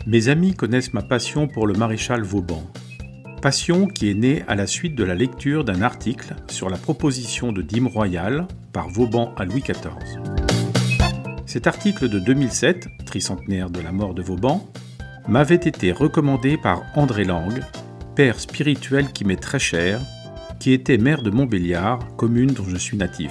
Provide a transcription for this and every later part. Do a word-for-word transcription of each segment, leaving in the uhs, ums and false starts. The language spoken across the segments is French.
Mes amis connaissent ma passion pour le maréchal Vauban. Passion qui est née à la suite de la lecture d'un article sur la proposition de dîme royale par Vauban à Louis quatorze. Cet article de deux mille sept, tricentenaire de la mort de Vauban, m'avait été recommandé par André Lang, père spirituel qui m'est très cher, qui était maire de Montbéliard, commune dont je suis natif.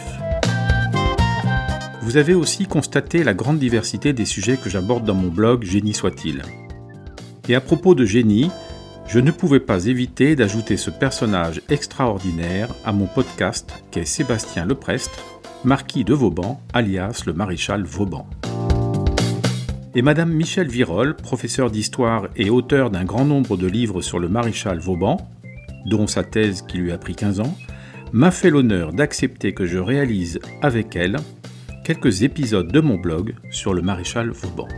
Vous avez aussi constaté la grande diversité des sujets que j'aborde dans mon blog Génie soit-il. Et à propos de génie, je ne pouvais pas éviter d'ajouter ce personnage extraordinaire à mon podcast qu'est Sébastien Leprest, marquis de Vauban, alias le maréchal Vauban. Et Madame Michèle Virol, professeure d'histoire et auteure d'un grand nombre de livres sur le maréchal Vauban, dont sa thèse qui lui a pris quinze ans, m'a fait l'honneur d'accepter que je réalise avec elle quelques épisodes de mon blog sur le maréchal Vauban.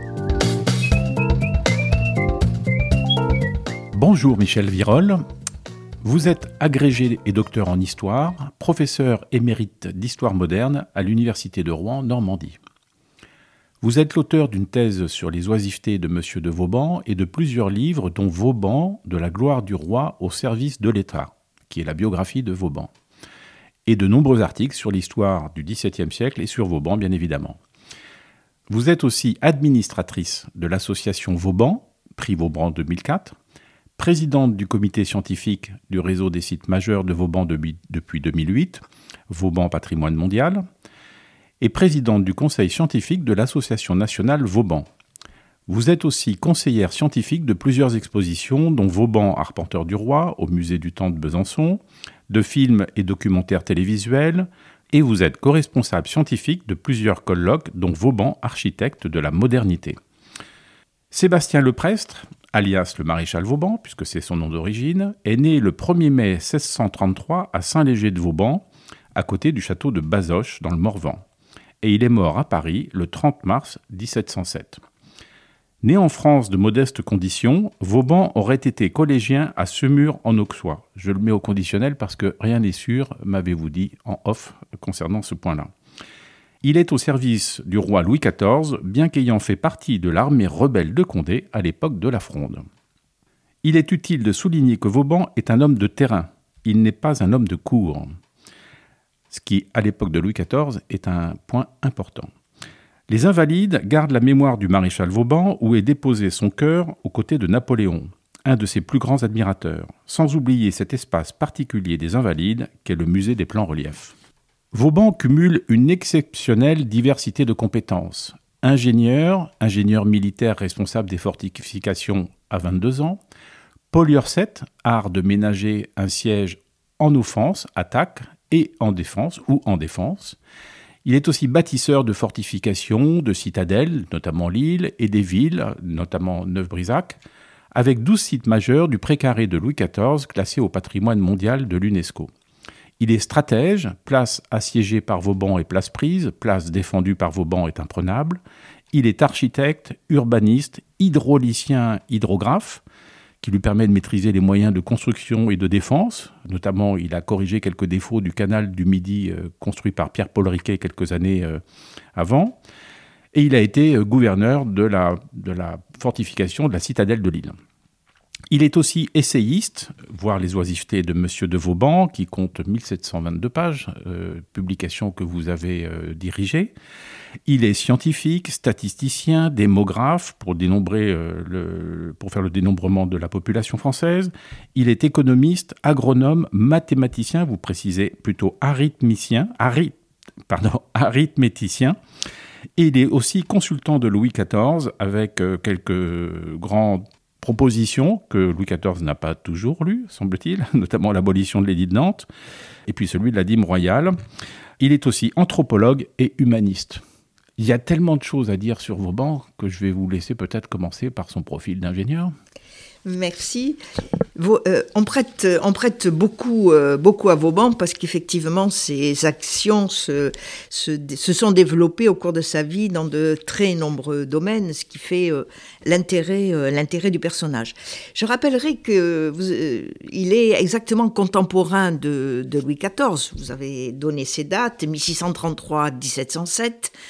Bonjour Michèle Virol, vous êtes agrégé et docteur en histoire, professeur émérite d'histoire moderne à l'Université de Rouen, Normandie. Vous êtes l'auteur d'une thèse sur les oisivetés de Monsieur de Vauban et de plusieurs livres dont Vauban, de la gloire du roi au service de l'État, qui est la biographie de Vauban, et de nombreux articles sur l'histoire du dix-septième siècle et sur Vauban bien évidemment. Vous êtes aussi administratrice de l'association Vauban, prix Vauban deux mille quatre, présidente du comité scientifique du réseau des sites majeurs de Vauban depuis deux mille huit, Vauban Patrimoine Mondial, et présidente du conseil scientifique de l'association nationale Vauban. Vous êtes aussi conseillère scientifique de plusieurs expositions, dont Vauban Arpenteur du Roi au musée du Temps de Besançon, de films et documentaires télévisuels, et vous êtes co-responsable scientifique de plusieurs colloques, dont Vauban Architecte de la modernité. Sébastien Leprest, alias le maréchal Vauban, puisque c'est son nom d'origine, est né le premier mai seize cent trente-trois à Saint-Léger-de-Vauban, à côté du château de Bazoches, dans le Morvan. Et il est mort à Paris le trente mars dix-sept cent sept. Né en France de modestes conditions, Vauban aurait été collégien à Semur en Auxois. Je le mets au conditionnel parce que rien n'est sûr, m'avez-vous dit en off concernant ce point-là. Il est au service du roi Louis quatorze, bien qu'ayant fait partie de l'armée rebelle de Condé à l'époque de la Fronde. Il est utile de souligner que Vauban est un homme de terrain, il n'est pas un homme de cour. Ce qui, à l'époque de Louis quatorze, est un point important. Les Invalides gardent la mémoire du maréchal Vauban où est déposé son cœur aux côtés de Napoléon, un de ses plus grands admirateurs, sans oublier cet espace particulier des Invalides qu'est le musée des plans reliefs. Vauban cumule une exceptionnelle diversité de compétences. Ingénieur, ingénieur militaire responsable des fortifications à vingt-deux ans, poliorcète, art de ménager un siège en offense, attaque, et en défense ou en défense. Il est aussi bâtisseur de fortifications, de citadelles, notamment Lille, et des villes, notamment Neuf-Brisach, avec douze sites majeurs du Pré-Carré de Louis quatorze classés au patrimoine mondial de l'UNESCO. Il est stratège, place assiégée par Vauban et place prise, place défendue par Vauban est imprenable. Il est architecte, urbaniste, hydraulicien, hydrographe, qui lui permet de maîtriser les moyens de construction et de défense. Notamment, il a corrigé quelques défauts du canal du Midi euh, construit par Pierre-Paul Riquet quelques années euh, avant. Et il a été euh, gouverneur de la, de la fortification de la citadelle de Lille. Il est aussi essayiste, voir les oisivetés de Monsieur de Vauban, qui compte mille sept cent vingt-deux pages, euh, publication que vous avez euh, dirigée. Il est scientifique, statisticien, démographe, pour, dénombrer, euh, le, pour faire le dénombrement de la population française. Il est économiste, agronome, mathématicien, vous précisez plutôt arithméticien, arith, pardon, arithméticien. Et il est aussi consultant de Louis quatorze, avec euh, quelques grands propositions que Louis quatorze n'a pas toujours lues, semble-t-il, notamment l'abolition de l'édit de Nantes, et puis celui de la dîme royale. Il est aussi anthropologue et humaniste. Il y a tellement de choses à dire sur Vauban que je vais vous laisser peut-être commencer par son profil d'ingénieur. Merci. Vau- euh, on prête, on prête beaucoup, euh, beaucoup à Vauban parce qu'effectivement, ses actions se, se, se sont développées au cours de sa vie dans de très nombreux domaines, ce qui fait euh, l'intérêt, euh, l'intérêt du personnage. Je rappellerai qu'il euh, est exactement contemporain de, de Louis quatorze. Vous avez donné ces dates, mille six cent trente-trois à mille sept cent sept.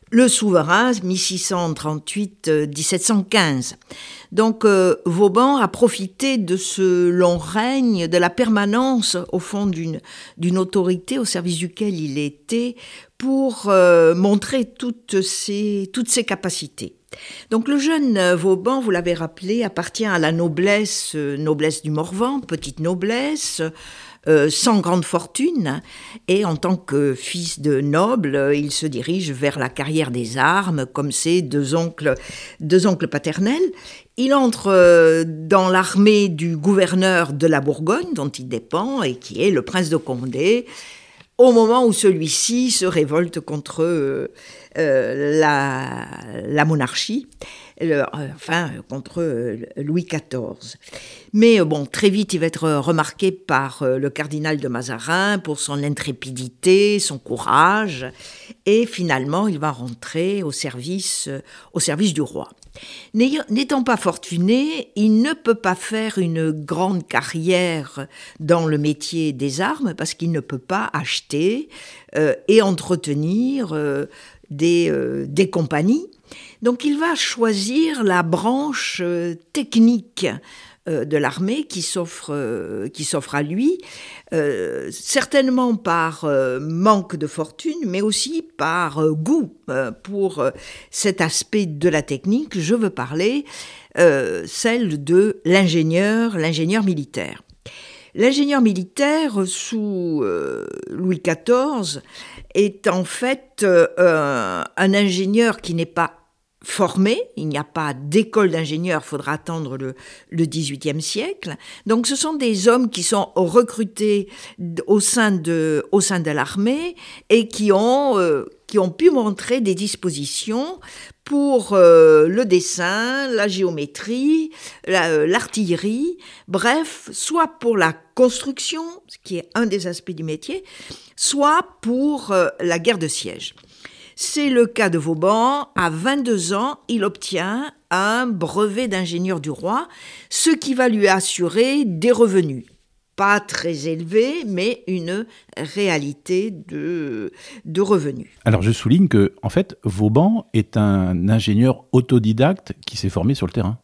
le souverain, mille six cent trente-huit à dix-sept cent quinze. Donc euh, Vauban a profité de ce long règne, de la permanence au fond d'une, d'une autorité au service duquel il était, pour euh, montrer toutes ses, toutes ses capacités. Donc le jeune Vauban, vous l'avez rappelé, appartient à la noblesse, euh, noblesse du Morvan, petite noblesse, Euh, sans grande fortune, et en tant que fils de noble, euh, il se dirige vers la carrière des armes, comme ses deux oncles, deux oncles paternels. Il entre euh, dans l'armée du gouverneur de la Bourgogne, dont il dépend, et qui est le prince de Condé, au moment où celui-ci se révolte contre euh, euh, la, la monarchie, le, enfin contre euh, Louis quatorze. Mais bon, très vite, il va être remarqué par euh, le cardinal de Mazarin pour son intrépidité, son courage, et finalement, il va rentrer au service, euh, au service du roi. N'étant pas fortuné, il ne peut pas faire une grande carrière dans le métier des armes parce qu'il ne peut pas acheter euh, et entretenir euh, des, euh, des compagnies. Donc il va choisir la branche euh, technique euh, de l'armée qui s'offre, euh, qui s'offre à lui, euh, certainement par euh, manque de fortune, mais aussi par euh, goût euh, pour euh, cet aspect de la technique. Je veux parler euh, celle de l'ingénieur, l'ingénieur militaire. L'ingénieur militaire sous euh, Louis quatorze est en fait euh, un ingénieur qui n'est pas formé, il n'y a pas d'école d'ingénieurs, il faudra attendre le, le dix-huitième siècle. Donc ce sont des hommes qui sont recrutés au sein de, au sein de l'armée et qui ont, euh, qui ont pu montrer des dispositions pour euh, le dessin, la géométrie, la, euh, l'artillerie, bref, soit pour la construction, ce qui est un des aspects du métier, soit pour euh, la guerre de siège. C'est le cas de Vauban. À vingt-deux ans, il obtient un brevet d'ingénieur du roi, ce qui va lui assurer des revenus. Pas très élevés, mais une réalité de, de revenus. Alors je souligne que, en fait, Vauban est un ingénieur autodidacte qui s'est formé sur le terrain.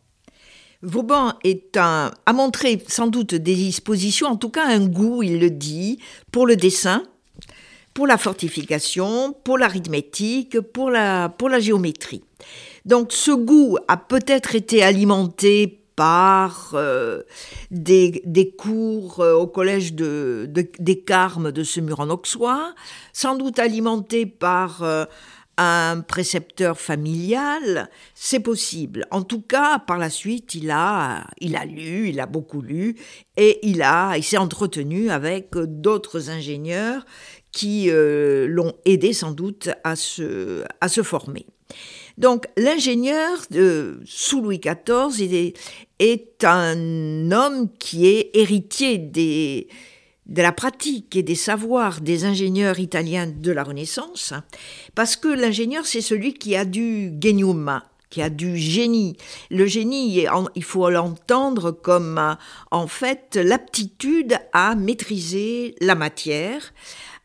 Vauban est un, a montré sans doute des dispositions, en tout cas un goût, il le dit, pour le dessin, pour la fortification, pour l'arithmétique, pour la, pour la géométrie. Donc ce goût a peut-être été alimenté par euh, des, des cours euh, au collège de, de, des Carmes de Semur-en-Auxois, sans doute alimenté par euh, un précepteur familial, c'est possible. En tout cas, par la suite, il a, il a lu, il a beaucoup lu, et il, a, il s'est entretenu avec d'autres ingénieurs qui euh, l'ont aidé sans doute à se, à se former. Donc l'ingénieur de, sous Louis quatorze est, est un homme qui est héritier des, de la pratique et des savoirs des ingénieurs italiens de la Renaissance, parce que l'ingénieur, c'est celui qui a du genium, qui a du génie. Le génie, il faut l'entendre comme en fait l'aptitude à maîtriser la matière,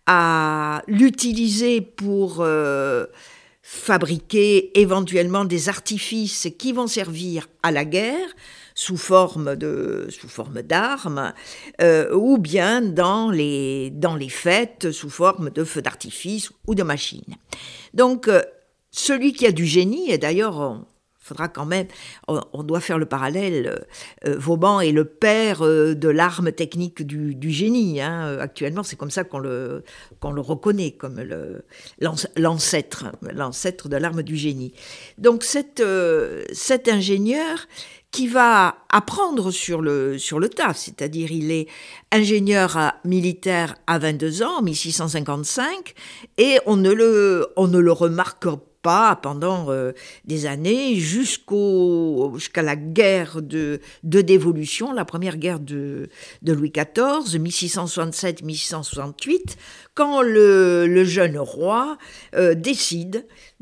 à l'utiliser pour euh, fabriquer éventuellement des artifices qui vont servir à la guerre sous forme de sous forme d'armes euh, ou bien dans les dans les fêtes sous forme de feux d'artifice ou de machines. Donc euh, celui qui a du génie, et d'ailleurs on, faudra quand même, on, on doit faire le parallèle, euh, Vauban est le père euh, de l'arme technique du, du génie. Hein. Actuellement, c'est comme ça qu'on le, qu'on le reconnaît, comme le, l'ancêtre, l'ancêtre de l'arme du génie. Donc cet, euh, cet ingénieur qui va apprendre sur le, sur le tas, c'est-à-dire il est ingénieur à, militaire à vingt-deux ans, en mille six cent cinquante-cinq, et on ne le, on ne le remarque pas pas pendant euh, des années jusqu'au, jusqu'à la guerre de, de dévolution, la première guerre de, de Louis quatorze, mille six cent soixante-sept à mille six cent soixante-huit, quand le, le jeune roi euh, décide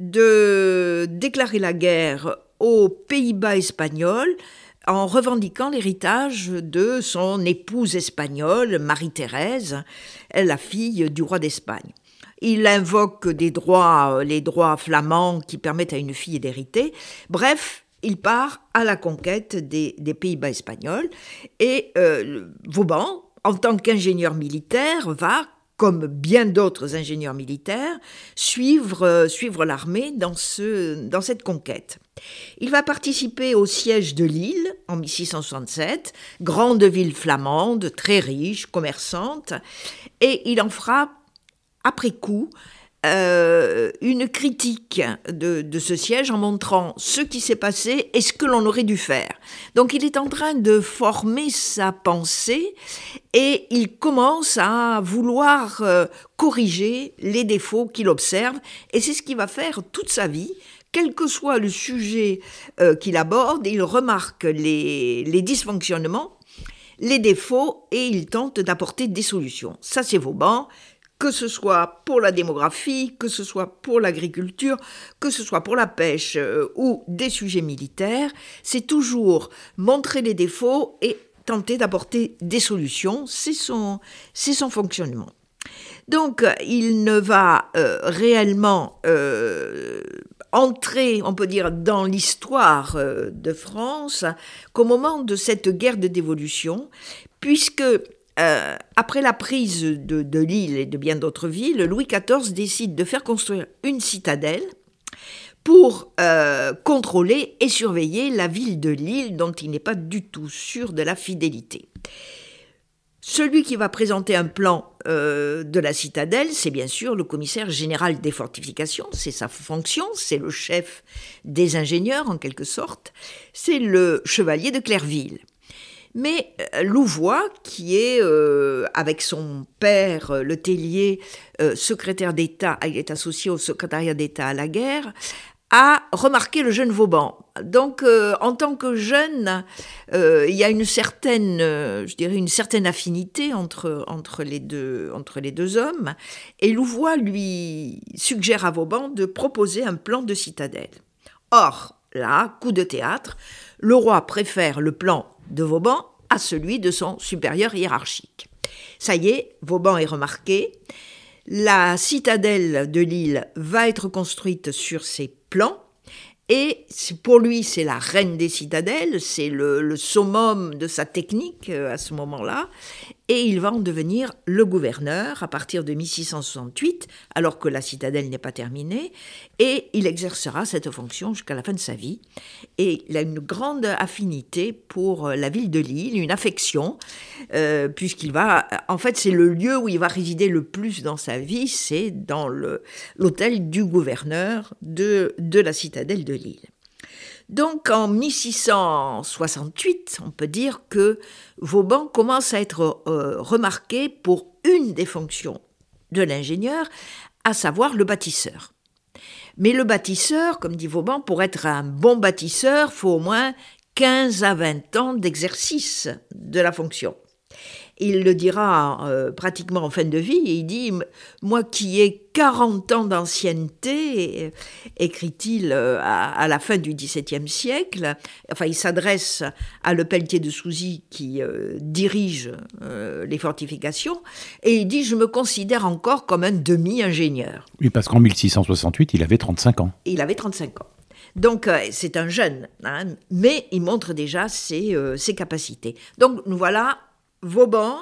de déclarer la guerre aux Pays-Bas espagnols en revendiquant l'héritage de son épouse espagnole, Marie-Thérèse, la fille du roi d'Espagne. Il invoque des droits, les droits flamands qui permettent à une fille d'hériter. Bref, il part à la conquête des, des Pays-Bas espagnols. Et euh, Vauban, en tant qu'ingénieur militaire, va, comme bien d'autres ingénieurs militaires, suivre, euh, suivre l'armée dans, ce, dans cette conquête. Il va participer au siège de Lille en mille six cent soixante-sept, grande ville flamande, très riche, commerçante, et il en fera, après coup, euh, une critique de, de ce siège en montrant ce qui s'est passé et ce que l'on aurait dû faire. Donc il est en train de former sa pensée et il commence à vouloir euh, corriger les défauts qu'il observe, et c'est ce qu'il va faire toute sa vie. Quel que soit le sujet euh, qu'il aborde, il remarque les, les dysfonctionnements, les défauts, et il tente d'apporter des solutions. Ça, c'est Vauban, que ce soit pour la démographie, que ce soit pour l'agriculture, que ce soit pour la pêche euh, ou des sujets militaires. C'est toujours montrer les défauts et tenter d'apporter des solutions. C'est son, c'est son fonctionnement. Donc, il ne va euh, réellement euh, entrer, on peut dire, dans l'histoire euh, de France qu'au moment de cette guerre de dévolution, puisque euh, après la prise de, de Lille et de bien d'autres villes, Louis quatorze décide de faire construire une citadelle pour euh, contrôler et surveiller la ville de Lille, dont il n'est pas du tout sûr de la fidélité. Celui qui va présenter un plan euh, de la citadelle, c'est bien sûr le commissaire général des fortifications, c'est sa fonction, c'est le chef des ingénieurs en quelque sorte, c'est le chevalier de Clerville. Mais euh, Louvois, qui est, euh, avec son père, euh, le Tellier, euh, secrétaire d'État, il est associé au secrétariat d'État à la guerre, a remarqué le jeune Vauban. Donc, euh, en tant que jeune, euh, il y a une certaine, euh, je dirais, une certaine affinité entre, entre, les deux, entre les deux hommes. Et Louvois lui suggère à Vauban de proposer un plan de citadelle. Or, là, coup de théâtre, le roi préfère le plan de Vauban à celui de son supérieur hiérarchique. Ça y est, Vauban est remarqué. La citadelle de Lille va être construite sur ses plans, et pour lui, c'est la reine des citadelles, c'est le, le summum de sa technique à ce moment-là, et il va en devenir le gouverneur à partir de mille six cent soixante-huit, alors que la citadelle n'est pas terminée, et il exercera cette fonction jusqu'à la fin de sa vie. Et il a une grande affinité pour la ville de Lille, une affection, euh, puisqu'il va, en fait, c'est le lieu où il va résider le plus dans sa vie, c'est dans le, l'hôtel du gouverneur de, de la citadelle de Lille. Donc en mille six cent soixante-huit, on peut dire que Vauban commence à être euh, remarqué pour une des fonctions de l'ingénieur, à savoir le bâtisseur. Mais le bâtisseur, comme dit Vauban, pour être un bon bâtisseur, il faut au moins quinze à vingt ans d'exercice de la fonction. Il le dira euh, pratiquement en fin de vie, et il dit « Moi qui ai quarante ans d'ancienneté », écrit-il euh, à, à la fin du dix-septième siècle, enfin il s'adresse à Le Pelletier de Souzy qui euh, dirige euh, les fortifications, et il dit « Je me considère encore comme un demi-ingénieur ». Oui, parce qu'en mille six cent soixante-huit, il avait trente-cinq ans. Il avait trente-cinq ans. Donc, euh, c'est un jeune, hein, mais il montre déjà ses, euh, ses capacités. Donc, nous voilà... Vauban,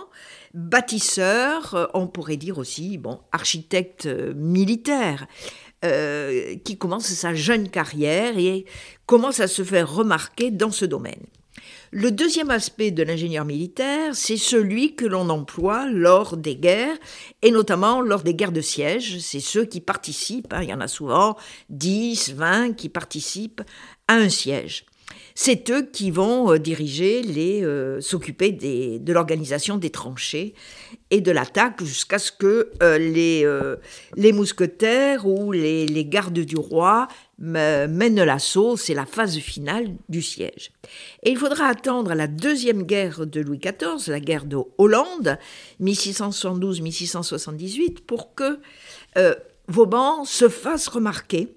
bâtisseur, on pourrait dire aussi, bon, architecte militaire, euh, qui commence sa jeune carrière et commence à se faire remarquer dans ce domaine. Le deuxième aspect de l'ingénieur militaire, c'est celui que l'on emploie lors des guerres, et notamment lors des guerres de siège. C'est ceux qui participent, hein, il y en a souvent dix, vingt qui participent à un siège. C'est eux qui vont euh, diriger, les, euh, s'occuper des, de l'organisation des tranchées et de l'attaque jusqu'à ce que euh, les, euh, les mousquetaires ou les, les gardes du roi me, mènent l'assaut. C'est la phase finale du siège. Et il faudra attendre la deuxième guerre de Louis quatorze, la guerre de Hollande, mille six cent soixante-douze mille six cent soixante-dix-huit, pour que euh, Vauban se fasse remarquer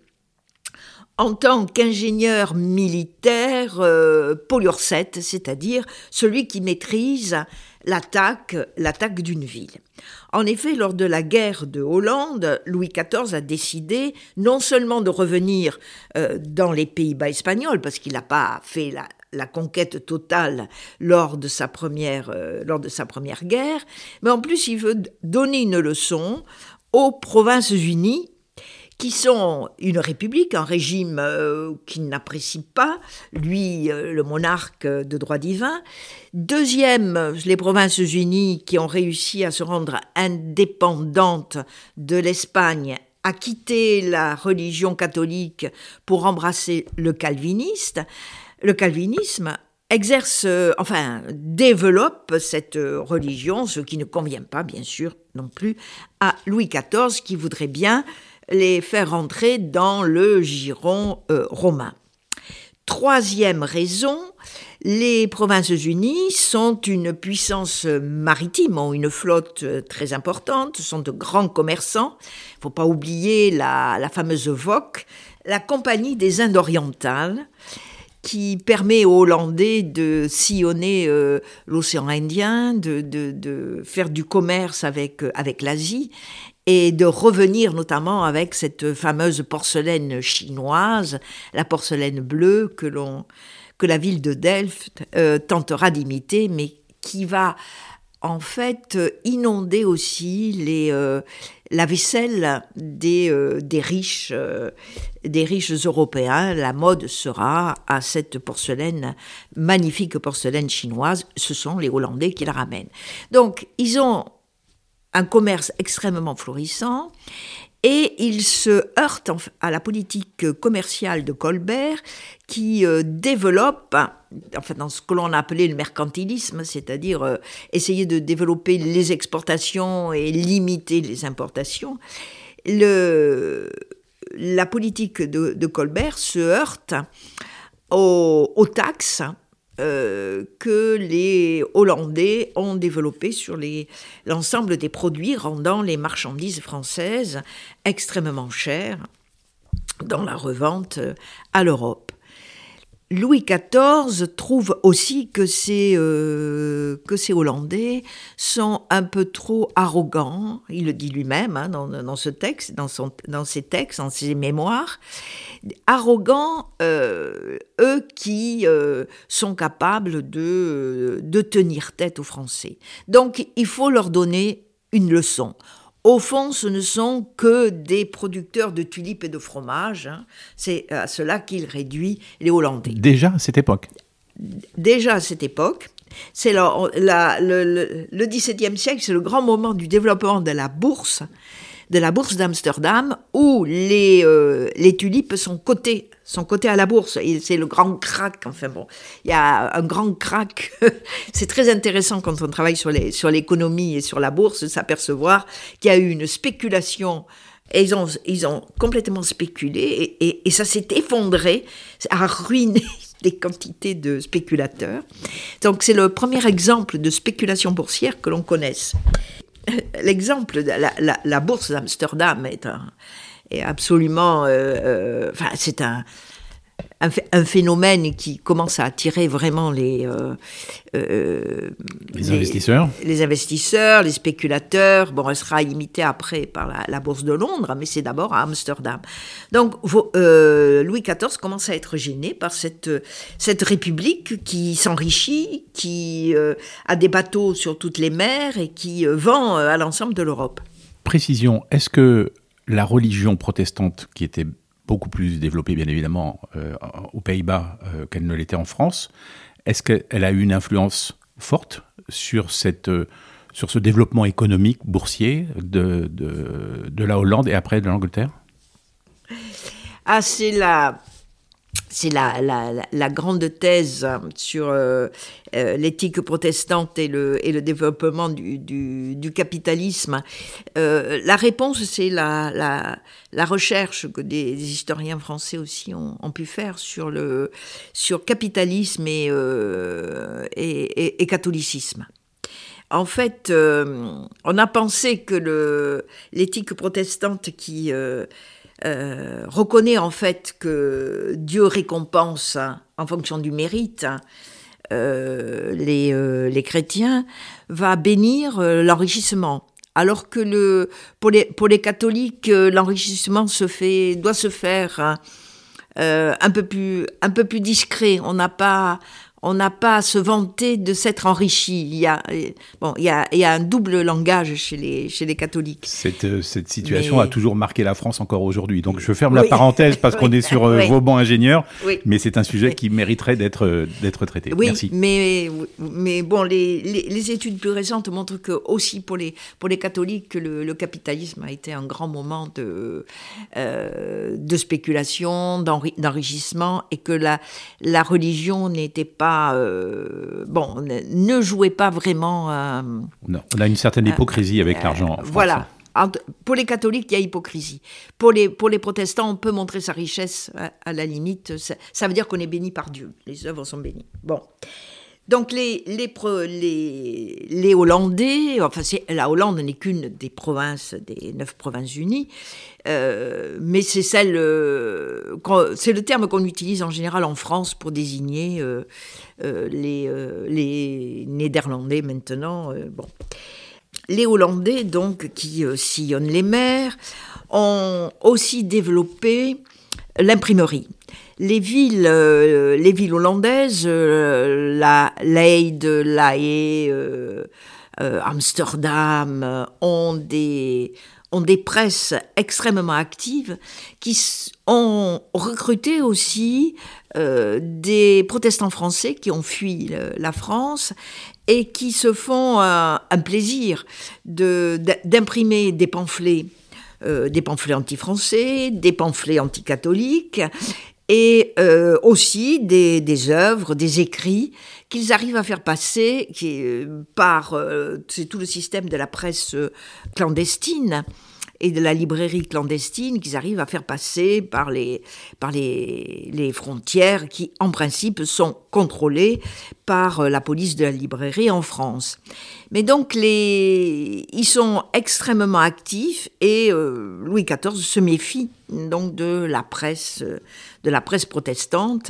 en tant qu'ingénieur militaire euh, polyurcète, c'est-à-dire celui qui maîtrise l'attaque, l'attaque d'une ville. En effet, lors de la guerre de Hollande, Louis quatorze a décidé non seulement de revenir euh, dans les Pays-Bas espagnols, parce qu'il n'a pas fait la, la conquête totale lors de sa première, euh, lors de sa première guerre, mais en plus il veut donner une leçon aux Provinces-Unies, qui sont une république, un régime euh, qu'il n'apprécie pas, lui, euh, le monarque de droit divin. Deuxième, les Provinces-Unies qui ont réussi à se rendre indépendantes de l'Espagne, à quitter la religion catholique pour embrasser le calviniste. Le calvinisme exerce, euh, enfin, développe cette religion, ce qui ne convient pas, bien sûr, non plus, à Louis quatorze, qui voudrait bien les faire rentrer dans le giron euh, romain. Troisième raison, les Provinces-Unies sont une puissance maritime, ont une flotte très importante, sont de grands commerçants. Il ne faut pas oublier la, la fameuse V O C, la Compagnie des Indes orientales, qui permet aux Hollandais de sillonner euh, l'océan Indien, de, de, de faire du commerce avec, avec l'Asie, et de revenir notamment avec cette fameuse porcelaine chinoise, la porcelaine bleue que, l'on, que la ville de Delft euh, tentera d'imiter, mais qui va en fait inonder aussi les, euh, la vaisselle des, euh, des, riches, euh, des riches européens. La mode sera à cette porcelaine, magnifique porcelaine chinoise. Ce sont les Hollandais qui la ramènent. Donc, ils ont un commerce extrêmement florissant, et il se heurte à la politique commerciale de Colbert qui euh, développe, enfin dans ce que l'on a appelé le mercantilisme, c'est-à-dire euh, essayer de développer les exportations et limiter les importations. Le, la politique de, de Colbert se heurte aux, aux taxes Euh, que les Hollandais ont développé sur les, l'ensemble des produits, rendant les marchandises françaises extrêmement chères dans la revente à l'Europe. Louis quatorze trouve aussi que ces, euh, que ces Hollandais sont un peu trop arrogants, il le dit lui-même hein, dans, dans ce texte, dans, son, dans ses textes, dans ses mémoires, arrogants, euh, eux qui euh, sont capables de, de tenir tête aux Français. Donc il faut leur donner une leçon. Au fond, ce ne sont que des producteurs de tulipes et de fromage. Hein. C'est à cela qu'il réduit les Hollandais. Déjà à cette époque Déjà à cette époque. C'est la, la, le, le, le dix-septième siècle, c'est le grand moment du développement de la bourse, de la bourse d'Amsterdam, où les, euh, les tulipes sont cotées, sont cotées à la bourse. Et c'est le grand crack. Enfin bon, il y a un grand crack. C'est très intéressant quand on travaille sur, les, sur l'économie et sur la bourse de s'apercevoir qu'il y a eu une spéculation. Et ils ont, ils ont complètement spéculé et, et, et ça s'est effondré, ça a ruiné des quantités de spéculateurs. Donc c'est le premier exemple de spéculation boursière que l'on connaisse. L'exemple de la, la, la bourse d'Amsterdam est, un, est absolument... Euh, euh, enfin, c'est un, un, un phénomène qui commence à attirer vraiment les... Euh, euh, les, les investisseurs Les investisseurs, les spéculateurs. Bon, elle sera imitée après par la, la bourse de Londres, mais c'est d'abord à Amsterdam. Donc, euh, Louis quatorze commence à être gêné par cette, cette république qui s'enrichit, qui euh, a des bateaux sur toutes les mers et qui euh, vend à l'ensemble de l'Europe. Précision, est-ce que la religion protestante, qui était beaucoup plus développée bien évidemment euh, aux Pays-Bas euh, qu'elle ne l'était en France, est-ce qu'elle a eu une influence forte sur, cette, euh, sur ce développement économique boursier de, de, de la Hollande et après de l'Angleterre ? Ah, c'est la... C'est la, la, la grande thèse sur euh, euh, l'éthique protestante et le, et le développement du, du, du capitalisme. Euh, la réponse, c'est la, la, la recherche que des, des historiens français aussi ont, ont pu faire sur, le, sur capitalisme et, euh, et, et, et catholicisme. En fait, euh, on a pensé que le, l'éthique protestante qui... Euh, Euh, reconnaît en fait que Dieu récompense en fonction du mérite, euh, les, euh, les chrétiens, va bénir euh, l'enrichissement. Alors que le, pour, les, pour les catholiques, euh, l'enrichissement se fait, doit se faire hein, euh, un peu plus, un peu plus discret. On n'a pas... On n'a pas à se vanter de s'être enrichi. Il y a, bon, il y a, il y a un double langage chez les, chez les catholiques. Cette, cette situation mais... a toujours marqué la France encore aujourd'hui. Donc je ferme oui. la parenthèse parenthèse parce oui. qu'on est sur euh, oui. Vauban ingénieur, oui. mais c'est un sujet oui. qui mériterait d'être, d'être traité. Oui, Merci. Mais, mais bon, les, les, les études plus récentes montrent que aussi pour les, pour les catholiques, que le, le capitalisme a été un grand moment de, euh, de spéculation, d'enri, d'enrichissement, et que la, la religion n'était pas Euh, bon, ne jouait pas vraiment. Euh, non, on a une certaine hypocrisie euh, avec l'argent. En France. Voilà. Pour les catholiques, il y a hypocrisie. Pour les, pour les protestants, on peut montrer sa richesse à, à la limite. Ça, ça veut dire qu'on est béni par Dieu. Les œuvres sont bénies. Bon. Donc les, les, les, les Hollandais, enfin c'est, la Hollande n'est qu'une des provinces, des neuf provinces unies, euh, mais c'est celle, euh, c'est le terme qu'on utilise en général en France pour désigner euh, euh, les, euh, les Néderlandais maintenant. Euh, bon. Les Hollandais, donc, qui euh, sillonnent les mers, ont aussi développé l'imprimerie. Les villes, euh, les villes hollandaises, euh, la Leyde, La Haye, euh, euh, Amsterdam, euh, ont des ont des presses extrêmement actives qui ont recruté aussi euh, des protestants français qui ont fui le, la France et qui se font un, un plaisir de, d'imprimer des pamphlets, euh, des pamphlets anti-français, des pamphlets anti-catholiques, et euh, aussi des, des œuvres, des écrits qu'ils arrivent à faire passer qui, euh, par euh, c'est tout le système de la presse euh, clandestine et de la librairie clandestine qu'ils arrivent à faire passer par les, par les, les frontières qui, en principe, sont contrôlées par la police de la librairie en France. Mais donc, les, ils sont extrêmement actifs et euh, Louis quatorze se méfie donc de la presse, de la presse protestante.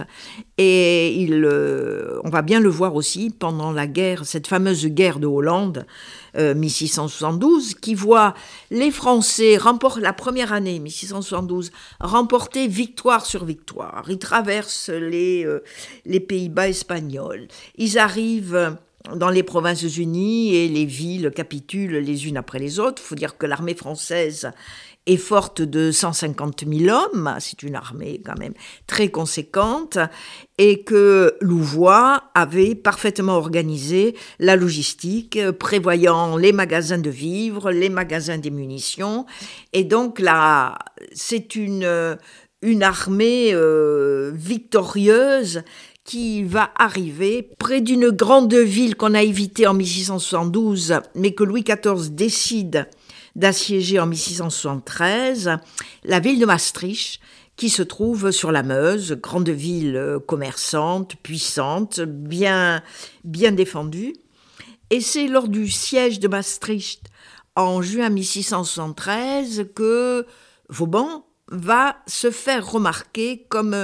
Et il, euh, on va bien le voir aussi pendant la guerre, cette fameuse guerre de Hollande, euh, mille six cent soixante-douze, qui voit les Français remporter la première année, mille six cent soixante-douze, remporter victoire sur victoire. Ils traversent les, euh, les Pays-Bas espagnols. Ils arrivent dans les Provinces-Unies et les villes capitulent les unes après les autres. Il faut dire que l'armée française est forte de cent cinquante mille hommes, c'est une armée quand même très conséquente, et que Louvois avait parfaitement organisé la logistique, prévoyant les magasins de vivres, les magasins des munitions, et donc là, c'est une, une armée euh, victorieuse qui va arriver près d'une grande ville qu'on a évitée en mille six cent soixante-douze, mais que Louis quatorze décide d'assiéger en mille six cent soixante-treize, la ville de Maastricht, qui se trouve sur la Meuse, grande ville commerçante, puissante, bien, bien défendue. Et c'est lors du siège de Maastricht, en juin mille six cent soixante-treize, que Vauban va se faire remarquer comme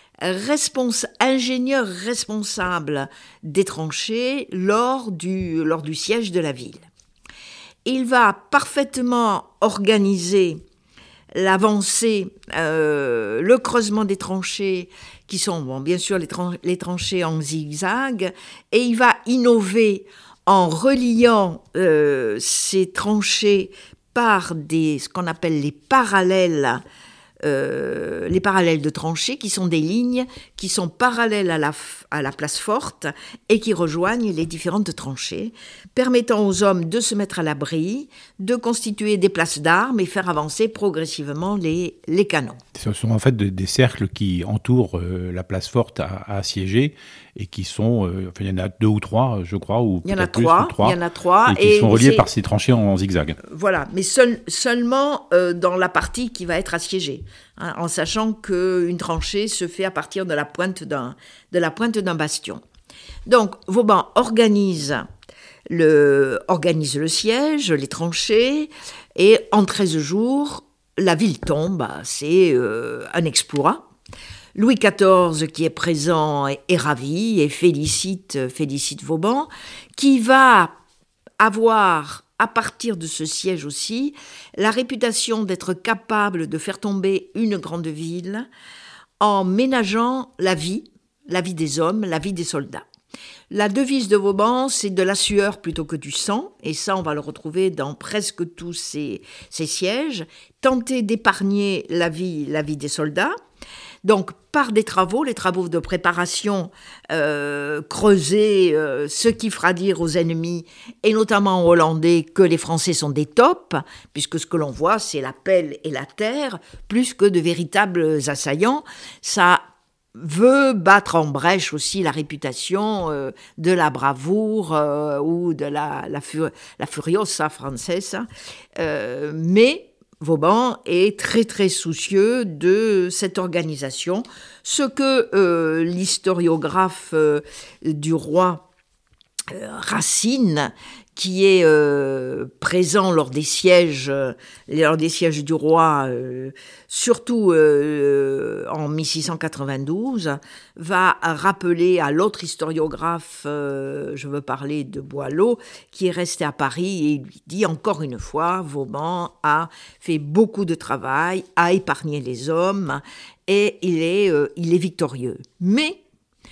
Respons- ingénieur responsable des tranchées lors du, lors du siège de la ville. Il va parfaitement organiser l'avancée, euh, le creusement des tranchées, qui sont bon, bien sûr les, tran- les tranchées en zigzag, et il va innover en reliant euh, ces tranchées par des, ce qu'on appelle les parallèles, Euh, les parallèles de tranchées, qui sont des lignes qui sont parallèles à la, à la place forte et qui rejoignent les différentes tranchées, permettant aux hommes de se mettre à l'abri, de constituer des places d'armes et faire avancer progressivement les, les canons. Ce sont en fait des, des cercles qui entourent euh, la place forte à, à assiéger et qui sont, euh, enfin, il y en a deux ou trois, je crois, ou il y en a plus, trois, ou trois, il y en a trois, et qui et sont reliés c'est... par ces tranchées en zigzag. Voilà, mais seul, seulement euh, dans la partie qui va être assiégée, hein, en sachant qu'une tranchée se fait à partir de la pointe d'un, de la pointe d'un bastion. Donc, Vauban organise le, organise le siège, les tranchées, et en treize jours, la ville tombe. C'est euh, un exploit. Louis quatorze qui est présent est, est ravi et félicite, félicite Vauban, qui va avoir, à partir de ce siège aussi, la réputation d'être capable de faire tomber une grande ville en ménageant la vie, la vie des hommes, la vie des soldats. La devise de Vauban, c'est de la sueur plutôt que du sang, et ça, on va le retrouver dans presque tous ces, ces sièges. Tenter d'épargner la vie, la vie des soldats. Donc, par des travaux, les travaux de préparation, euh, creuser euh, ce qui fera dire aux ennemis, et notamment aux Hollandais, que les Français sont des taupes, puisque ce que l'on voit, c'est la pelle et la terre, plus que de véritables assaillants. Ça veut battre en brèche aussi la réputation euh, de la bravoure euh, ou de la, la, fur- la furiosa française. Euh, mais Vauban est très très soucieux de cette organisation, ce que euh, l'historiographe euh, du roi euh, Racine, qui est euh, présent lors des sièges, euh, lors des sièges du roi, euh, surtout euh, en mille six cent quatre-vingt-douze, va rappeler à l'autre historiographe, euh, je veux parler de Boileau, qui est resté à Paris, et il lui dit encore une fois, Vauban a fait beaucoup de travail, a épargné les hommes, et il est, euh, il est victorieux. Mais,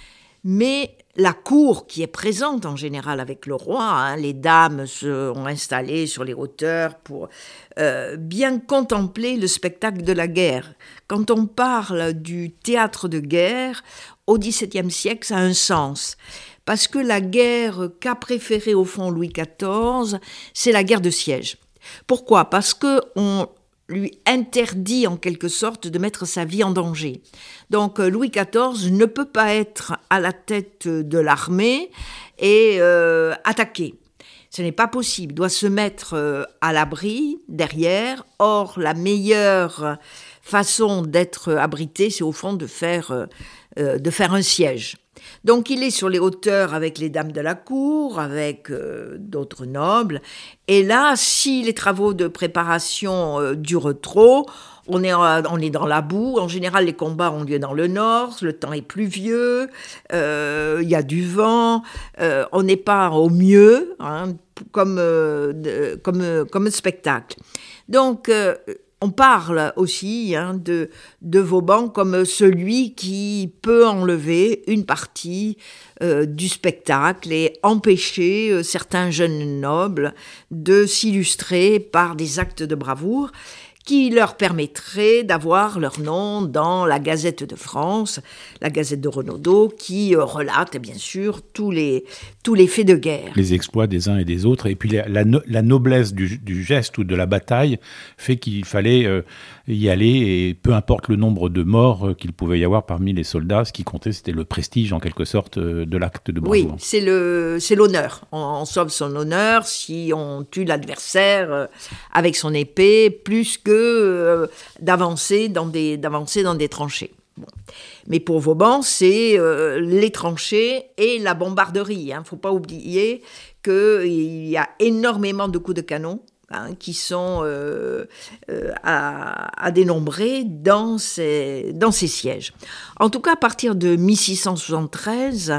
mais la cour qui est présente en général avec le roi, hein, les dames se sont installées sur les hauteurs pour euh, bien contempler le spectacle de la guerre. Quand on parle du théâtre de guerre, au dix-septième siècle, ça a un sens. Parce que la guerre qu'a préférée au fond Louis quatorze, c'est la guerre de siège. Pourquoi ? Parce qu'on lui interdit en quelque sorte de mettre sa vie en danger. Donc Louis quatorze ne peut pas être à la tête de l'armée et euh, attaquer. Ce n'est pas possible, il doit se mettre euh, à l'abri, derrière. Or, la meilleure façon d'être abrité, c'est au fond de faire, euh, de faire un siège. Donc il est sur les hauteurs avec les dames de la cour, avec euh, d'autres nobles. Et là, si les travaux de préparation euh, durent trop, on est, on est dans la boue. En général, les combats ont lieu dans le nord, le temps est pluvieux, euh, il y a du vent, euh, on n'est pas au mieux, hein, comme, euh, de, comme, euh, comme spectacle. Donc, euh, on parle aussi hein, de, de Vauban comme celui qui peut enlever une partie euh, du spectacle et empêcher euh, certains jeunes nobles de s'illustrer par des actes de bravoure qui leur permettrait d'avoir leur nom dans la Gazette de France, la Gazette de Renaudot, qui euh, relate bien sûr tous les, tous les faits de guerre. Les exploits des uns et des autres, et puis la, la, no, la noblesse du, du geste ou de la bataille fait qu'il fallait euh, y aller, et peu importe le nombre de morts euh, qu'il pouvait y avoir parmi les soldats, ce qui comptait c'était le prestige en quelque sorte euh, de l'acte de bravoure. Oui, c'est, le, c'est l'honneur, on, on sauve son honneur si on tue l'adversaire euh, avec son épée, plus que Euh, d'avancer dans des, d'avancer dans des tranchées. Bon. Mais pour Vauban, c'est euh, les tranchées et la bombarderie. Il hein. ne faut pas oublier qu'il y a énormément de coups de canon hein, qui sont euh, euh, à, à dénombrer dans ces, dans ces sièges. En tout cas, à partir de mille six cent soixante-treize,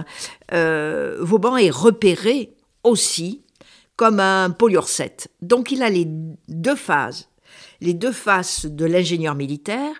euh, Vauban est repéré aussi comme un poliorcète. Donc il a les deux phases. Les deux faces de l'ingénieur militaire,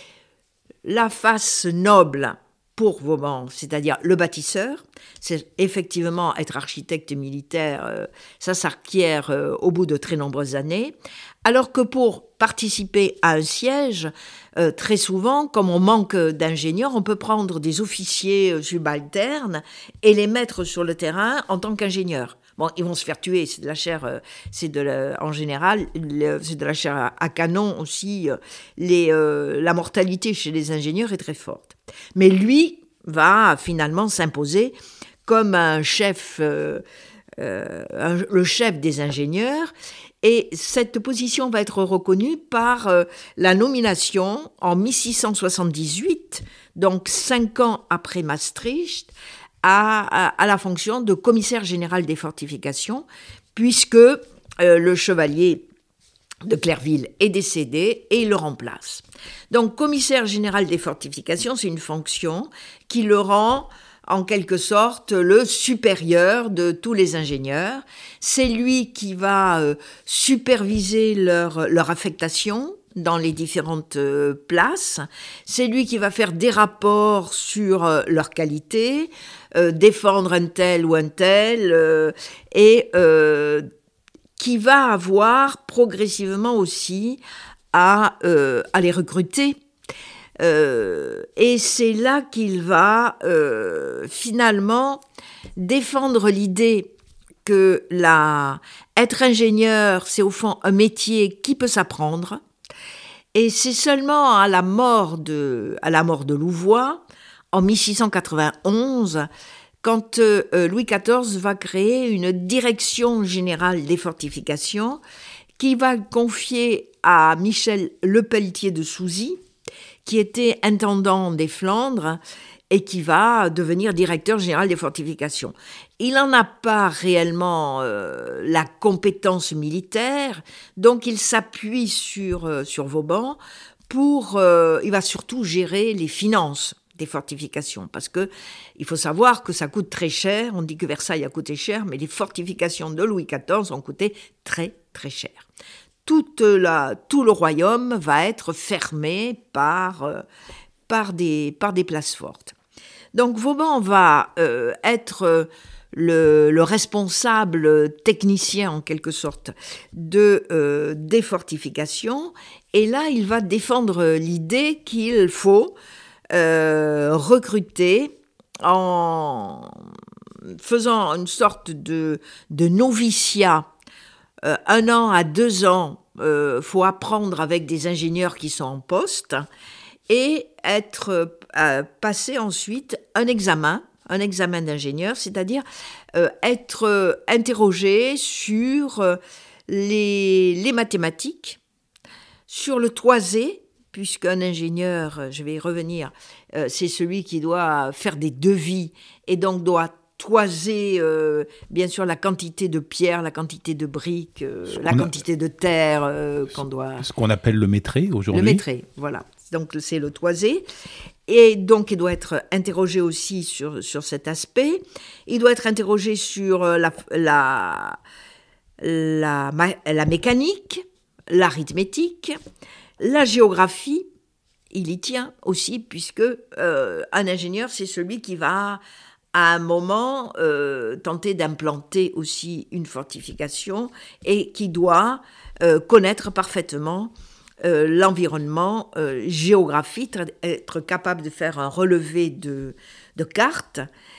la face noble pour Vauban, c'est-à-dire le bâtisseur, c'est effectivement être architecte militaire, euh, ça s'acquiert euh, au bout de très nombreuses années, alors que pour participer à un siège, euh, très souvent, comme on manque d'ingénieurs, on peut prendre des officiers subalternes et les mettre sur le terrain en tant qu'ingénieurs. Bon, ils vont se faire tuer, c'est de la chair, euh, c'est de la, en général, le, c'est de la chair à, à canon aussi. Euh, les, euh, la mortalité chez les ingénieurs est très forte. Mais lui va finalement s'imposer comme un chef, euh, euh, un, le chef des ingénieurs. Et cette position va être reconnue par euh, la nomination en mille six cent soixante-dix-huit, donc cinq ans après Maastricht, À, à, à la fonction de commissaire général des fortifications, puisque euh, le chevalier de Clerville est décédé et il le remplace. Donc, commissaire général des fortifications, c'est une fonction qui le rend en quelque sorte le supérieur de tous les ingénieurs. C'est lui qui va euh, superviser leur, leur affectation dans les différentes euh, places. C'est lui qui va faire des rapports sur euh, leur qualité, euh, défendre un tel ou un tel, euh, et euh, qui va avoir progressivement aussi à, euh, à les recruter. Euh, et c'est là qu'il va euh, finalement défendre l'idée que la, être ingénieur, c'est au fond un métier qui peut s'apprendre. Et c'est seulement à la mort de, à la mort de Louvois, en mille six cent quatre-vingt-onze, quand euh, Louis quatorze va créer une direction générale des fortifications qui va confier à Michel Lepelletier de Souzy, qui était intendant des Flandres et qui va devenir directeur général des fortifications. Il n'en a pas réellement euh, la compétence militaire, donc il s'appuie sur, euh, sur Vauban pour... Euh, il va surtout gérer les finances des fortifications, parce que il faut savoir que ça coûte très cher. On dit que Versailles a coûté cher, mais les fortifications de Louis quatorze ont coûté très, très cher. Toute la, tout le royaume va être fermé par, euh, par, des, par des places fortes. Donc Vauban va euh, être euh, le, le responsable technicien, en quelque sorte, de, euh, des fortifications. Et là, il va défendre l'idée qu'il faut euh, recruter en faisant une sorte de, de noviciat. Euh, un an à deux ans, il euh, faut apprendre avec des ingénieurs qui sont en poste et être euh, passer ensuite un examen, un examen d'ingénieur, c'est-à-dire euh, être euh, interrogé sur euh, les, les mathématiques, sur le toisé, puisqu'un ingénieur, je vais y revenir, euh, c'est celui qui doit faire des devis et donc doit toiser, euh, bien sûr, la quantité de pierres, la quantité de briques, euh, la quantité a... de terre euh, qu'on doit... Ce qu'on appelle le métré aujourd'hui. Le métré, voilà. Donc, c'est le toisé. Et donc, il doit être interrogé aussi sur, sur cet aspect. Il doit être interrogé sur la, la, la, la mécanique, l'arithmétique, la géographie. Il y tient aussi, puisque euh, un ingénieur, c'est celui qui va... à un moment, euh, tenter d'implanter aussi une fortification et qui doit euh, connaître parfaitement euh, l'environnement euh, géographique, être capable de faire un relevé de, de cartes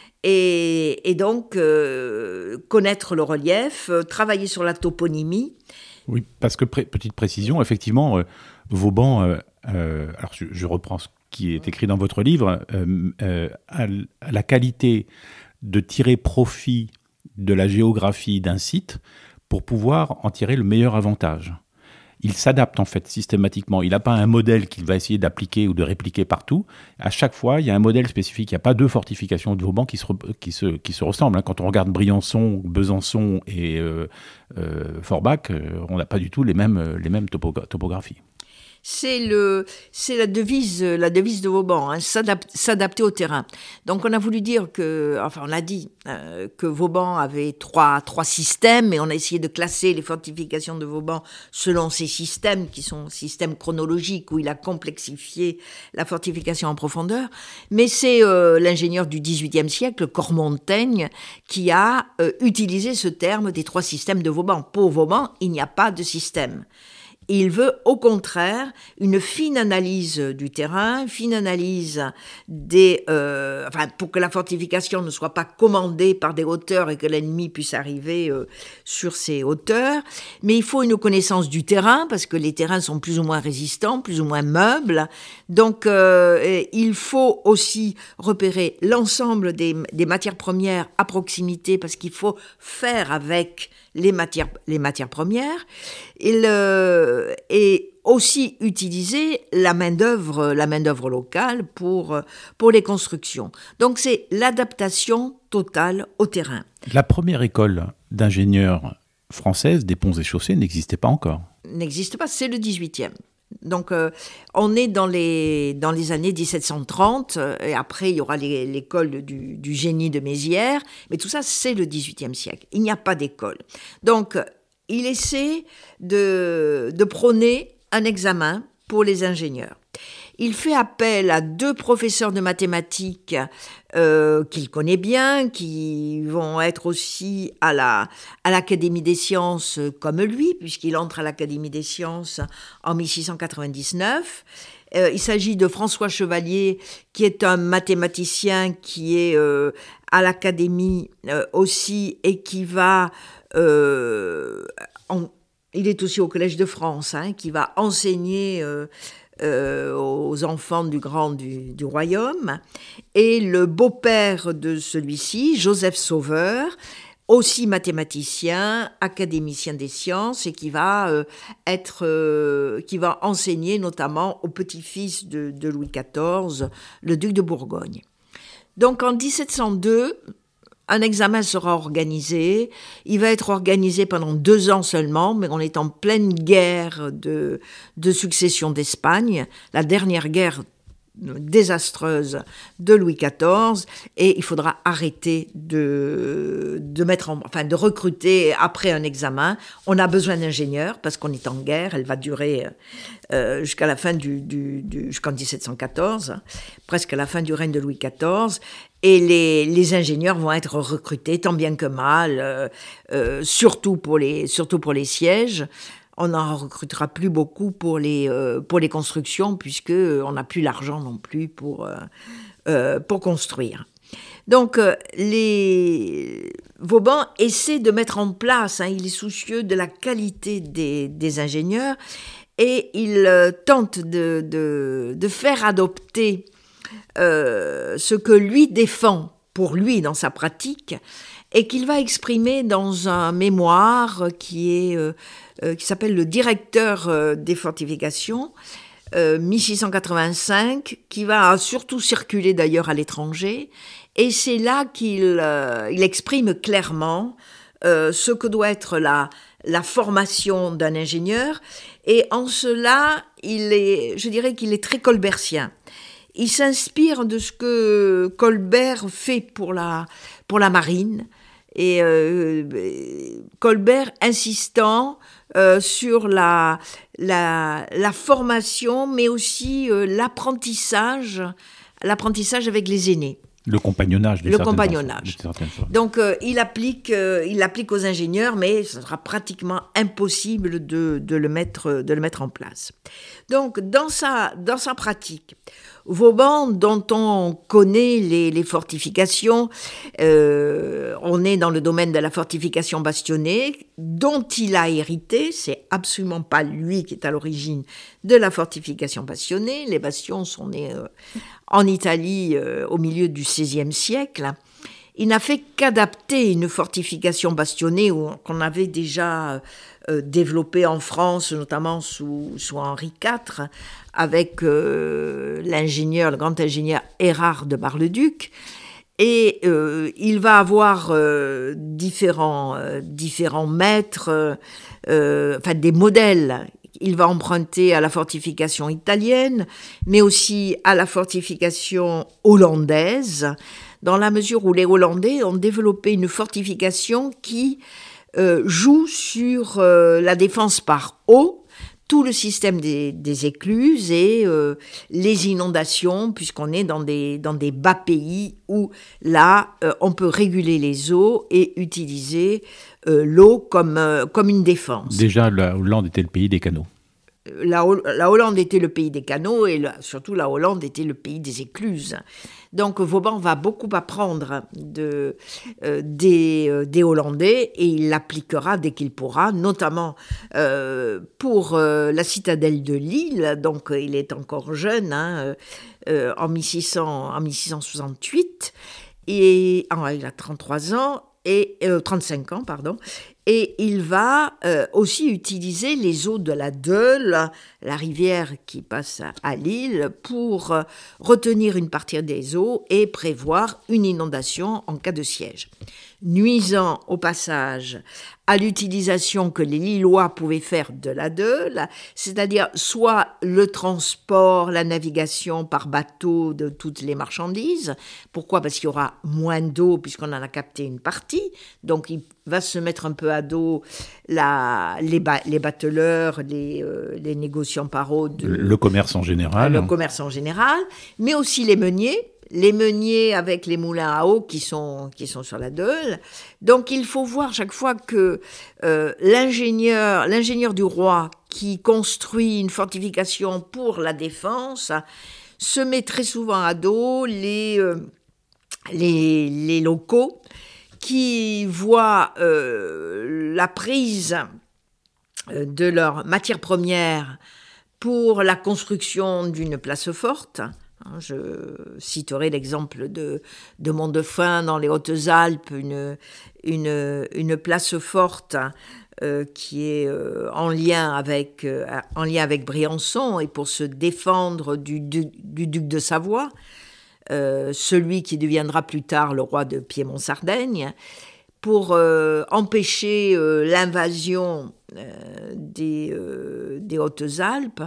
et, et donc euh, connaître le relief, euh, travailler sur la toponymie. Oui, parce que, pré- petite précision, effectivement, euh, Vauban, euh, euh, alors je, je reprends ce qui est écrit dans votre livre, euh, euh, à la qualité de tirer profit de la géographie d'un site pour pouvoir en tirer le meilleur avantage. Il s'adapte en fait systématiquement. Il n'a pas un modèle qu'il va essayer d'appliquer ou de répliquer partout. À chaque fois, il y a un modèle spécifique. Il n'y a pas deux fortifications de Vauban qui se, qui se, qui se ressemblent. Quand on regarde Briançon, Besançon et euh, euh, Forbach, on n'a pas du tout les mêmes, les mêmes topo- topographies. C'est, le, c'est la devise, la devise de Vauban, hein, s'adap- s'adapter au terrain. Donc on a voulu dire que, enfin on a dit euh, que Vauban avait trois, trois systèmes et on a essayé de classer les fortifications de Vauban selon ces systèmes qui sont systèmes chronologiques où il a complexifié la fortification en profondeur. Mais c'est euh, l'ingénieur du dix-huitième siècle, Cormontaigne, qui a euh, utilisé ce terme des trois systèmes de Vauban. Pour Vauban, il n'y a pas de système. Il veut au contraire une fine analyse du terrain, fine analyse des, euh, enfin pour que la fortification ne soit pas commandée par des hauteurs et que l'ennemi puisse arriver euh, sur ces hauteurs. Mais il faut une connaissance du terrain parce que les terrains sont plus ou moins résistants, plus ou moins meubles. Donc euh, il faut aussi repérer l'ensemble des, des matières premières à proximité parce qu'il faut faire avec les matières, les matières premières. Il, euh, et aussi utiliser la main-d'œuvre, la main-d'œuvre locale pour, pour les constructions. Donc c'est l'adaptation totale au terrain. La première école d'ingénieurs française des ponts et chaussées n'existait pas encore. N'existe pas, c'est le dix-huitième. Donc, euh, on est dans les, dans les années dix-sept cent trente, euh, et après, il y aura les, l'école du, du génie de Mézières, mais tout ça, c'est le dix-huitième siècle. Il n'y a pas d'école. Donc, il essaie de, de prôner un examen pour les ingénieurs. Il fait appel à deux professeurs de mathématiques euh, qu'il connaît bien, qui vont être aussi à, la, à l'Académie des sciences comme lui, puisqu'il entre à l'Académie des sciences en dix-huit cent quatre-vingt-dix-neuf. Euh, il s'agit de François Chevalier, qui est un mathématicien qui est euh, à l'Académie euh, aussi et qui va... Euh, en, il est aussi au Collège de France, hein, qui va enseigner... Euh, Euh, aux enfants du grand du, du royaume, et le beau-père de celui-ci, Joseph Sauveur, aussi mathématicien, académicien des sciences, et qui va euh, être, euh, qui va enseigner notamment au petit-fils de, de Louis quatorze, le duc de Bourgogne. Donc en dix-sept cent deux, un examen sera organisé. Il va être organisé pendant deux ans seulement, mais on est en pleine guerre de, de succession d'Espagne, la dernière guerre désastreuse de Louis quatorze, et il faudra arrêter de, de, mettre en, enfin, de recruter après un examen. On a besoin d'ingénieurs parce qu'on est en guerre, elle va durer euh, jusqu'à la fin du, du, du jusqu'en dix-sept cent quatorze, presque à la fin du règne de Louis quatorze. Et les, les ingénieurs vont être recrutés tant bien que mal, euh, euh, surtout pour les, surtout pour les sièges. On n'en recrutera plus beaucoup pour les, euh, pour les constructions, puisqu'on n'a plus l'argent non plus pour, euh, euh, pour construire. Donc, euh, les... Vauban essaie de mettre en place, hein, il est soucieux de la qualité des, des ingénieurs, et il euh, tente de, de, de faire adopter euh, ce que lui défend pour lui dans sa pratique, et qu'il va exprimer dans un mémoire qui est... Euh, Euh, qui s'appelle le directeur euh, des fortifications, euh, dix-huit cent quatre-vingt-cinq, qui va surtout circuler d'ailleurs à l'étranger, et c'est là qu'il euh, il exprime clairement euh, ce que doit être la, la formation d'un ingénieur, et en cela, il est, je dirais qu'il est très colbertien. Il s'inspire de ce que Colbert fait pour la, pour la marine, et euh, Colbert insistant euh, sur la, la, la formation, mais aussi euh, l'apprentissage, l'apprentissage avec les aînés. Le compagnonnage. Le compagnonnage. Façon, Donc, euh, il applique, euh, il applique aux ingénieurs, mais ce sera pratiquement impossible de, de, le mettre, de le mettre en place. Donc, dans sa, dans sa pratique, Vauban, dont on connaît les, les fortifications, euh, on est dans le domaine de la fortification bastonnée, dont il a hérité. C'est absolument pas lui qui est à l'origine de la fortification bastonnée. Les bastions sont nés euh, en Italie euh, au milieu du seizième siècle. Il n'a fait qu'adapter une fortification bastonnée où, qu'on avait déjà euh, développée en France, notamment sous, sous Henri quatre, avec euh, l'ingénieur, le grand ingénieur Erard de Bar-le-Duc. Et euh, il va avoir euh, différents, euh, différents maîtres, euh, enfin des modèles. Il va emprunter à la fortification italienne, mais aussi à la fortification hollandaise, dans la mesure où les Hollandais ont développé une fortification qui euh, joue sur euh, la défense par eau, tout le système des, des écluses et euh, les inondations, puisqu'on est dans des, dans des bas pays où là, euh, on peut réguler les eaux et utiliser euh, l'eau comme, euh, comme une défense. Déjà, la Hollande était le pays des canaux. La, la Hollande était le pays des canaux et la, surtout la Hollande était le pays des écluses. Donc Vauban va beaucoup apprendre de, euh, des, euh, des Hollandais et il l'appliquera dès qu'il pourra, notamment euh, pour euh, la citadelle de Lille. Donc il est encore jeune, hein, euh, en, mille six cents, en mille six cent soixante-huit, et oh, il a trente-trois ans. Et euh, trente-cinq ans, pardon, Et il va euh, aussi utiliser les eaux de la Deule, la rivière qui passe à Lille, pour euh, retenir une partie des eaux et prévoir une inondation en cas de siège, nuisant au passage à l'utilisation que les Lillois pouvaient faire de la Deule, c'est-à-dire soit le transport, la navigation par bateau de toutes les marchandises. Pourquoi ? Parce qu'il y aura moins d'eau puisqu'on en a capté une partie, donc il va se mettre un peu à dos la, les, ba, les bateleurs, les, euh, les négociants par eau. De, le commerce en général. Le commerce en général, mais aussi les meuniers. Les meuniers avec les moulins à eau qui sont, qui sont sur la Deule. Donc il faut voir chaque fois que euh, l'ingénieur, l'ingénieur du roi qui construit une fortification pour la défense se met très souvent à dos les, euh, les, les locaux qui voient euh, la prise de leurs matières premières pour la construction d'une place forte. Je citerai l'exemple de, de Mont-de-Fain dans les Hautes-Alpes, une, une, une place forte euh, qui est euh, en, lien avec, euh, en lien avec Briançon, et pour se défendre du, du, du duc de Savoie, euh, celui qui deviendra plus tard le roi de Piémont-Sardaigne, pour euh, empêcher euh, l'invasion euh, des, euh, des Hautes-Alpes.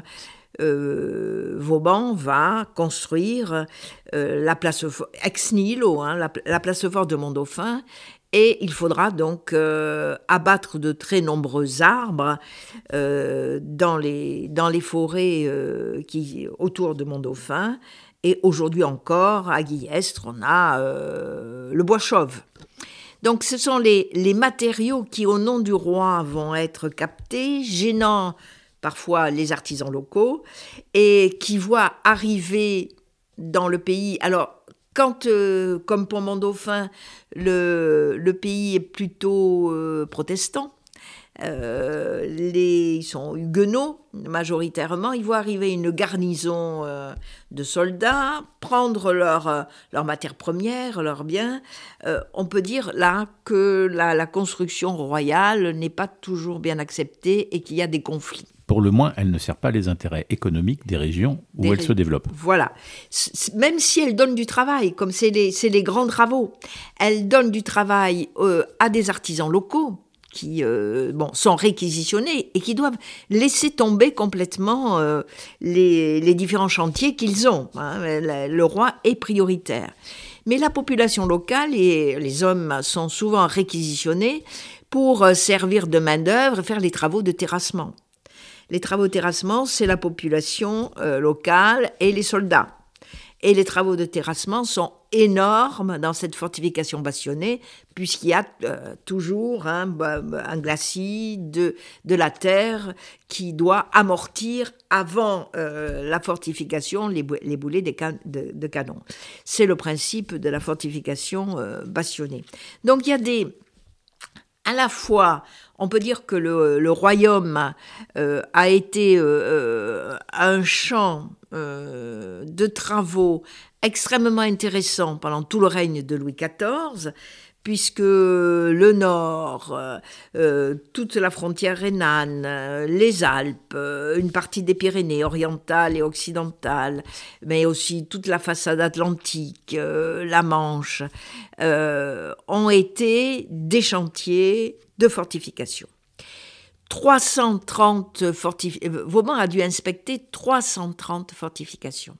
Euh, Vauban va construire euh, la place ex nihilo, hein, la, la place forte de Mont-Dauphin, et il faudra donc euh, abattre de très nombreux arbres euh, dans, les, dans les forêts euh, qui, autour de Mont-Dauphin. Et aujourd'hui encore, à Guillestre, on a euh, le bois chauve. Donc ce sont les, les matériaux qui, au nom du roi, vont être captés, gênant parfois les artisans locaux, et qui voient arriver dans le pays. Alors, quand, euh, comme pour Mont-Dauphin, le, le pays est plutôt euh, protestant, euh, les, ils sont huguenots majoritairement, ils voient arriver une garnison euh, de soldats, prendre leurs euh, leur matières premières, leurs biens. Euh, on peut dire là que la, la construction royale n'est pas toujours bien acceptée et qu'il y a des conflits. Pour le moins, elle ne sert pas les intérêts économiques des régions où des elle ré... se développe. Voilà. C- même si elle donne du travail, comme c'est les, c'est les grands travaux, elle donne du travail euh, à des artisans locaux qui euh, bon, sont réquisitionnés et qui doivent laisser tomber complètement euh, les, les différents chantiers qu'ils ont. Hein. Le, le roi est prioritaire. Mais la population locale et les hommes sont souvent réquisitionnés pour servir de main-d'œuvre et faire les travaux de terrassement. Les travaux de terrassement, c'est la population euh, locale et les soldats. Et les travaux de terrassement sont énormes dans cette fortification bastonnée, puisqu'il y a euh, toujours hein, un glacis de, de la terre qui doit amortir avant euh, la fortification les, les boulets des can- de, de canon. C'est le principe de la fortification euh, bastonnée. Donc il y a des... À la fois, on peut dire que le, le royaume euh, a été euh, un champ euh, de travaux extrêmement intéressant pendant tout le règne de Louis quatorze, puisque le nord, euh, toute la frontière rhénane, euh, les Alpes, euh, une partie des Pyrénées orientales et occidentales, mais aussi toute la façade atlantique, euh, la Manche, euh, ont été des chantiers de fortification. trois cent trente fortifications. Vauban a dû inspecter trois cent trente fortifications.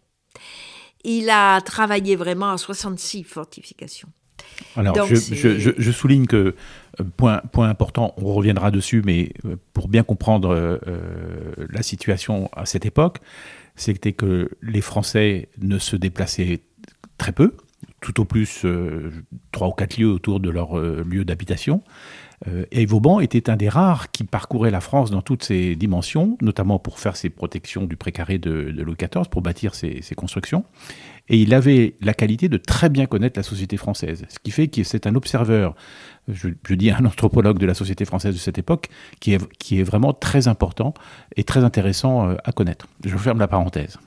Il a travaillé vraiment à soixante-six fortifications. Alors, Donc, je, je, je, je souligne que, point, point important, on reviendra dessus, mais pour bien comprendre euh, la situation à cette époque, c'était que les Français ne se déplaçaient très peu, tout au plus euh, trois ou quatre lieues autour de leur euh, lieu d'habitation. Euh, et Vauban était un des rares qui parcourait la France dans toutes ses dimensions, notamment pour faire ses protections du précaré de, de Louis quatorze, pour bâtir ses, ses constructions. Et il avait la qualité de très bien connaître la société française, ce qui fait que c'est un observeur, je, je dis un anthropologue de la société française de cette époque, qui est, qui est vraiment très important et très intéressant à connaître. Je ferme la parenthèse.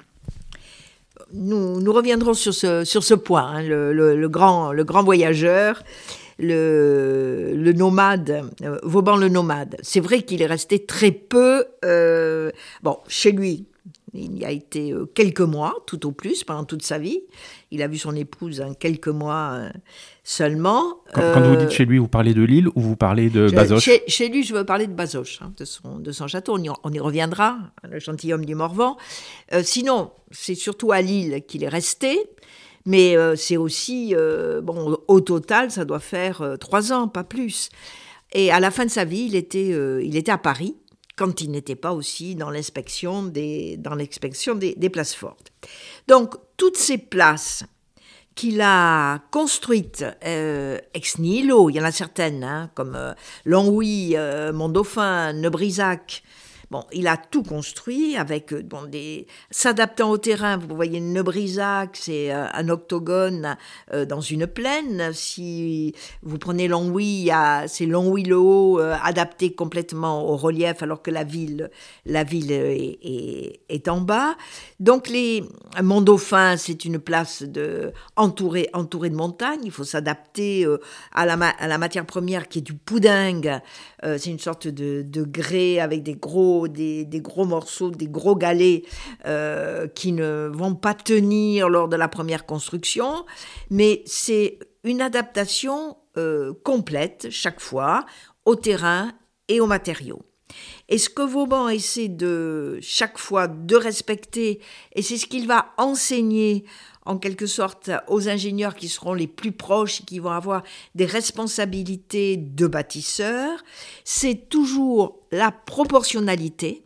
Nous, nous reviendrons sur ce, sur ce point, hein, le, le, le, grand, le grand voyageur. le, le nomade, euh, Vauban le nomade. C'est vrai qu'il est resté très peu, euh, bon, chez lui. Il y a été euh, quelques mois, tout au plus, pendant toute sa vie. Il a vu son épouse hein, quelques mois euh, seulement. Quand, euh, quand vous dites chez lui, vous parlez de Lille ou vous parlez de Bazoches ? chez, chez lui, je veux parler de Bazoches, hein, de, son, de son château. On y, on y reviendra, le gentilhomme du Morvan. Euh, sinon, c'est surtout à Lille qu'il est resté. Mais euh, c'est aussi, euh, bon, au total, ça doit faire euh, trois ans, pas plus. Et à la fin de sa vie, il était, euh, il était à Paris, quand il n'était pas aussi dans l'inspection des, dans l'inspection des, des places fortes. Donc, toutes ces places qu'il a construites euh, ex nihilo, il y en a certaines, hein, comme euh, Longwy, euh, Mont-Dauphin, Neubrisac. Bon, il a tout construit avec bon, des s'adaptant au terrain. Vous voyez, Neubrisac, c'est euh, un octogone euh, dans une plaine. Si vous prenez Longwy, c'est Longwy-le-Haut euh, adapté complètement au relief, alors que la ville, la ville est, est, est en bas. Donc, les Mont-Dauphin, c'est une place de, entourée, entourée de montagnes. Il faut s'adapter euh, à, la ma- à la matière première qui est du poudingue. Euh, c'est une sorte de, de grès avec des gros Des, des gros morceaux, des gros galets euh, qui ne vont pas tenir lors de la première construction, mais c'est une adaptation euh, complète chaque fois au terrain et aux matériaux. Et ce que Vauban essaie de chaque fois de respecter, et c'est ce qu'il va enseigner en quelque sorte aux ingénieurs qui seront les plus proches, qui vont avoir des responsabilités de bâtisseurs, c'est toujours la proportionnalité.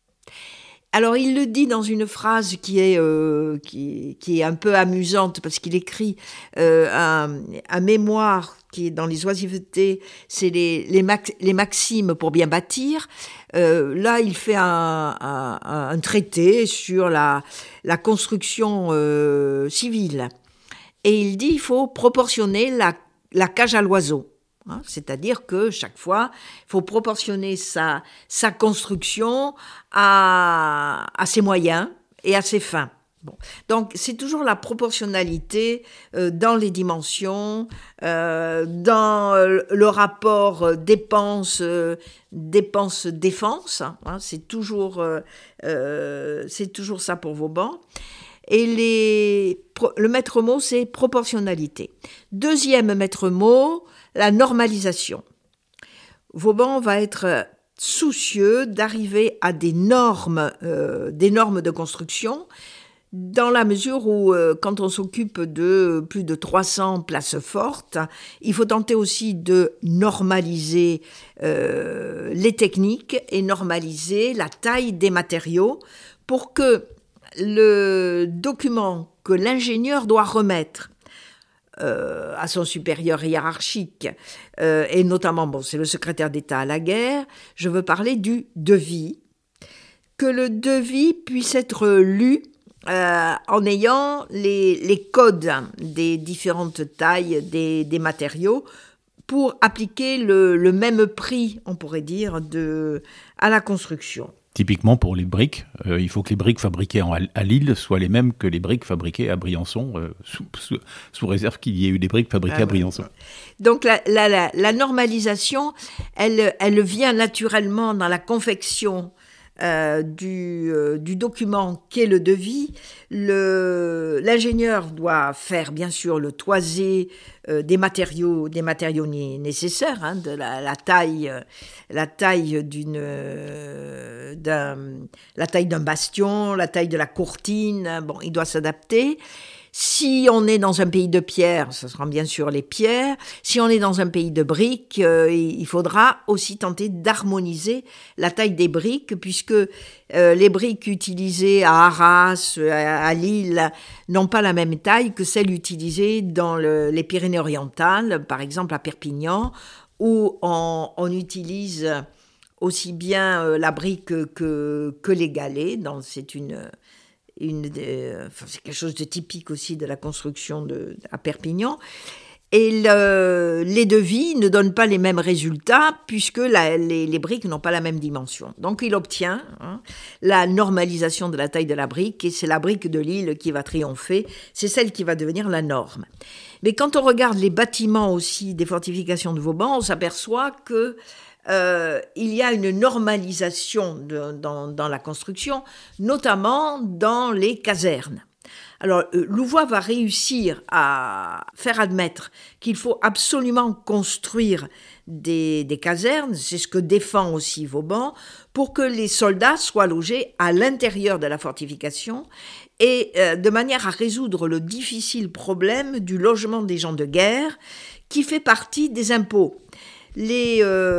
Alors il le dit dans une phrase qui est, euh, qui, qui est un peu amusante, parce qu'il écrit euh, un, un mémoire qui est dans les oisivetés, c'est les, les, max, les maximes pour bien bâtir. Euh, là, il fait un, un, un traité sur la, la construction euh, civile. Et il dit qu'il faut proportionner la, la cage à l'oiseau. Hein, c'est-à-dire que chaque fois, il faut proportionner sa, sa construction à, à ses moyens et à ses fins. Bon. Donc, c'est toujours la proportionnalité euh, dans les dimensions, euh, dans euh, le rapport dépense, euh, dépense-défense. Hein, c'est toujours, euh, euh, c'est toujours ça pour Vauban. Et les, le maître mot, c'est proportionnalité. Deuxième maître mot, la normalisation. Vauban va être soucieux d'arriver à des normes, euh, des normes de construction, dans la mesure où, euh, quand on s'occupe de plus de trois cents places fortes, il faut tenter aussi de normaliser euh, les techniques et normaliser la taille des matériaux pour que le document que l'ingénieur doit remettre euh, à son supérieur hiérarchique, euh, et notamment, bon, c'est le secrétaire d'État à la guerre, je veux parler du devis, que le devis puisse être lu Euh, en ayant les, les codes des différentes tailles des, des matériaux pour appliquer le, le même prix, on pourrait dire, de, à la construction. Typiquement pour les briques, euh, il faut que les briques fabriquées en, à Lille soient les mêmes que les briques fabriquées à Briançon, euh, sous, sous, sous réserve qu'il y ait eu des briques fabriquées ah, à Briançon. Ouais. Donc la, la, la, la normalisation, elle, elle vient naturellement dans la confection Euh, du, euh, du document qu'est le devis. Le, l'ingénieur doit faire bien sûr le toisé euh, des matériaux, des matériaux né- nécessaires, hein, de la, la taille, euh, la taille d'une, euh, d'un, la taille d'un bastion, la taille de la courtine. Bon, il doit s'adapter. Si on est dans un pays de pierre, ce sera bien sûr les pierres. Si on est dans un pays de briques, euh, il faudra aussi tenter d'harmoniser la taille des briques, puisque euh, les briques utilisées à Arras, à, à Lille, n'ont pas la même taille que celles utilisées dans le, les Pyrénées-Orientales, par exemple à Perpignan, où on, on utilise aussi bien euh, la brique que, que les galets. Donc c'est une... Une, euh, enfin, c'est quelque chose de typique aussi de la construction de, à Perpignan. Et le, les devis ne donnent pas les mêmes résultats puisque la, les, les briques n'ont pas la même dimension. Donc il obtient hein, la normalisation de la taille de la brique, et c'est la brique de Lille qui va triompher, c'est celle qui va devenir la norme. Mais quand on regarde les bâtiments aussi des fortifications de Vauban, on s'aperçoit que euh, il y a une normalisation de, dans, dans la construction, notamment dans les casernes. Alors, euh, Louvois va réussir à faire admettre qu'il faut absolument construire des, des casernes, c'est ce que défend aussi Vauban, pour que les soldats soient logés à l'intérieur de la fortification et euh, de manière à résoudre le difficile problème du logement des gens de guerre qui fait partie des impôts. Les,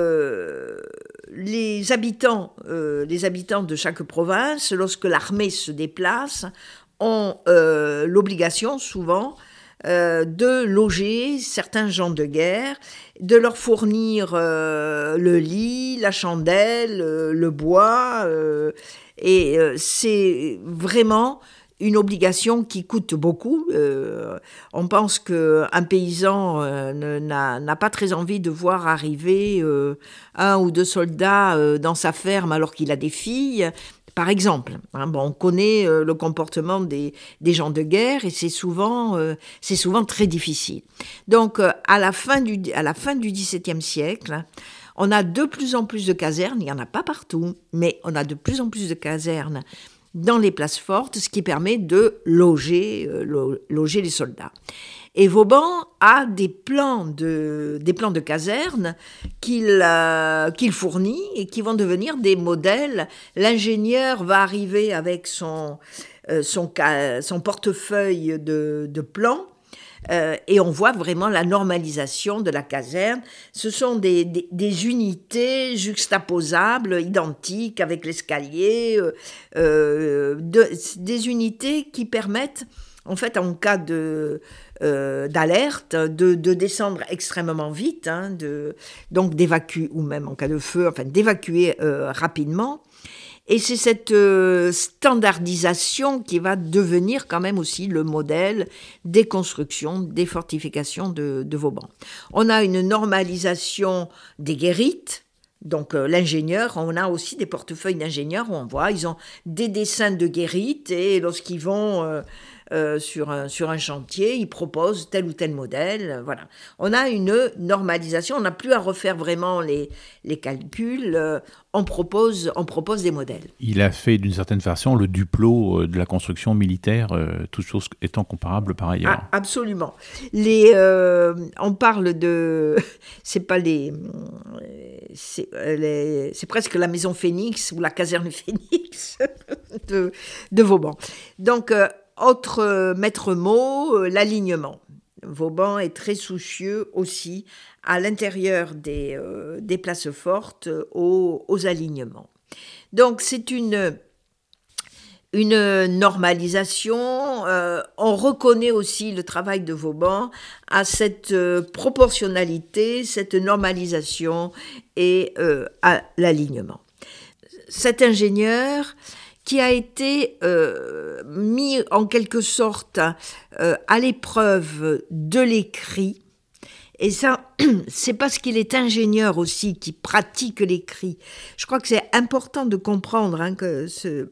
euh, les, habitants, euh, les habitants de chaque province, lorsque l'armée se déplace, ont euh, l'obligation souvent euh, de loger certains gens de guerre, de leur fournir euh, le lit, la chandelle, euh, le bois, euh, et euh, c'est vraiment une obligation qui coûte beaucoup. Euh, on pense qu'un paysan euh, n'a, n'a pas très envie de voir arriver euh, un ou deux soldats euh, dans sa ferme alors qu'il a des filles. Par exemple, hein, bon, on connaît euh, le comportement des, des gens de guerre et c'est souvent, euh, c'est souvent très difficile. Donc, euh, à la fin du, à la fin du XVIIe siècle, on a de plus en plus de casernes, il n'y en a pas partout, mais on a de plus en plus de casernes dans les places fortes, ce qui permet de loger, euh, lo, loger les soldats. Et Vauban a des plans de, des plans de casernes qu'il, euh, qu'il fournit et qui vont devenir des modèles. L'ingénieur va arriver avec son, euh, son, son portefeuille de, de plans euh, et on voit vraiment la normalisation de la caserne. Ce sont des, des, des unités juxtaposables, identiques avec l'escalier, euh, euh, de, des unités qui permettent, en fait, en cas de... Euh, d'alerte, de, de descendre extrêmement vite, hein, de, donc d'évacuer, ou même en cas de feu, enfin d'évacuer euh, rapidement. Et c'est cette euh, standardisation qui va devenir quand même aussi le modèle des constructions, des fortifications de, de Vauban. On a une normalisation des guérites. Donc euh, l'ingénieur, on a aussi des portefeuilles d'ingénieurs où on voit, ils ont des dessins de guérites et lorsqu'ils vont euh, euh, sur, un, sur un chantier, ils proposent tel ou tel modèle. Euh, voilà. On a une normalisation, on n'a plus à refaire vraiment les, les calculs, euh, on, propose, on propose des modèles. Il a fait d'une certaine façon le Duplot de la construction militaire, euh, toutes choses étant comparables par ailleurs. Ah, absolument. Les, euh, on parle de... C'est pas les... C'est, les, c'est presque la maison Phénix ou la caserne Phénix de, de Vauban. Donc, euh, autre euh, maître mot, euh, l'alignement. Vauban est très soucieux aussi, à l'intérieur des, euh, des places fortes, euh, aux, aux alignements. Donc, c'est une... une normalisation. Euh, on reconnaît aussi le travail de Vauban à cette euh, proportionnalité, cette normalisation et euh, à l'alignement. Cet ingénieur qui a été euh, mis en quelque sorte euh, à l'épreuve de l'écrit, et ça, c'est parce qu'il est ingénieur aussi, qui pratique l'écrit. Je crois que c'est important de comprendre hein, que ce...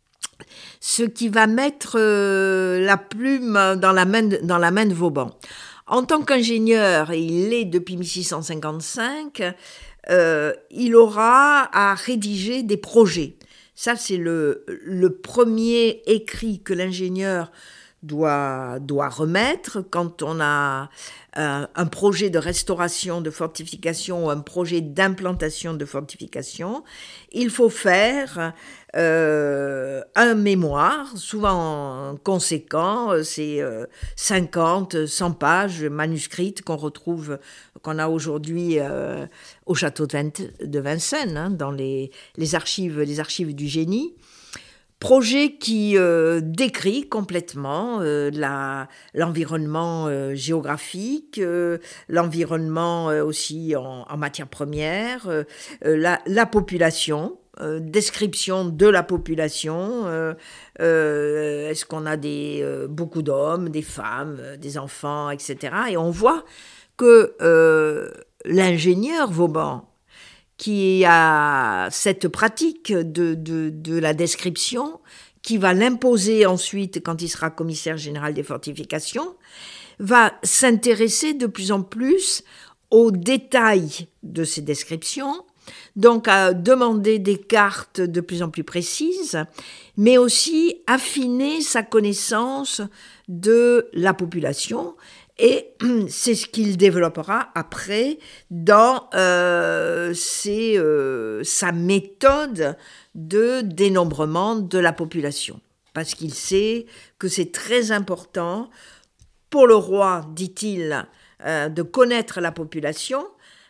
ce qui va mettre euh, la plume dans la main de, dans la main de Vauban. En tant qu'ingénieur, et il l'est depuis dix-six cent cinquante-cinq, euh, il aura à rédiger des projets. Ça, c'est le, le premier écrit que l'ingénieur doit, doit remettre quand on a euh, un projet de restauration de fortification ou un projet d'implantation de fortification. Il faut faire euh, un mémoire, souvent conséquent, c'est euh, cinquante, cent pages manuscrites qu'on retrouve, qu'on a aujourd'hui euh, au château de Vincennes, hein, dans les, les, archives, les archives du génie. Projet qui euh, décrit complètement euh, la, l'environnement euh, géographique, euh, l'environnement euh, aussi en, en matière première, euh, la, la population, euh, description de la population. Euh, euh, est-ce qu'on a des, euh, beaucoup d'hommes, des femmes, euh, des enfants, et cetera. Et on voit que euh, l'ingénieur Vauban, qui a cette pratique de, de, de la description, qui va l'imposer ensuite quand il sera commissaire général des fortifications, va s'intéresser de plus en plus aux détails de ces descriptions, donc à demander des cartes de plus en plus précises, mais aussi affiner sa connaissance de la population. Et c'est ce qu'il développera après dans euh, ses, euh, sa méthode de dénombrement de la population. Parce qu'il sait que c'est très important pour le roi, dit-il, euh, de connaître la population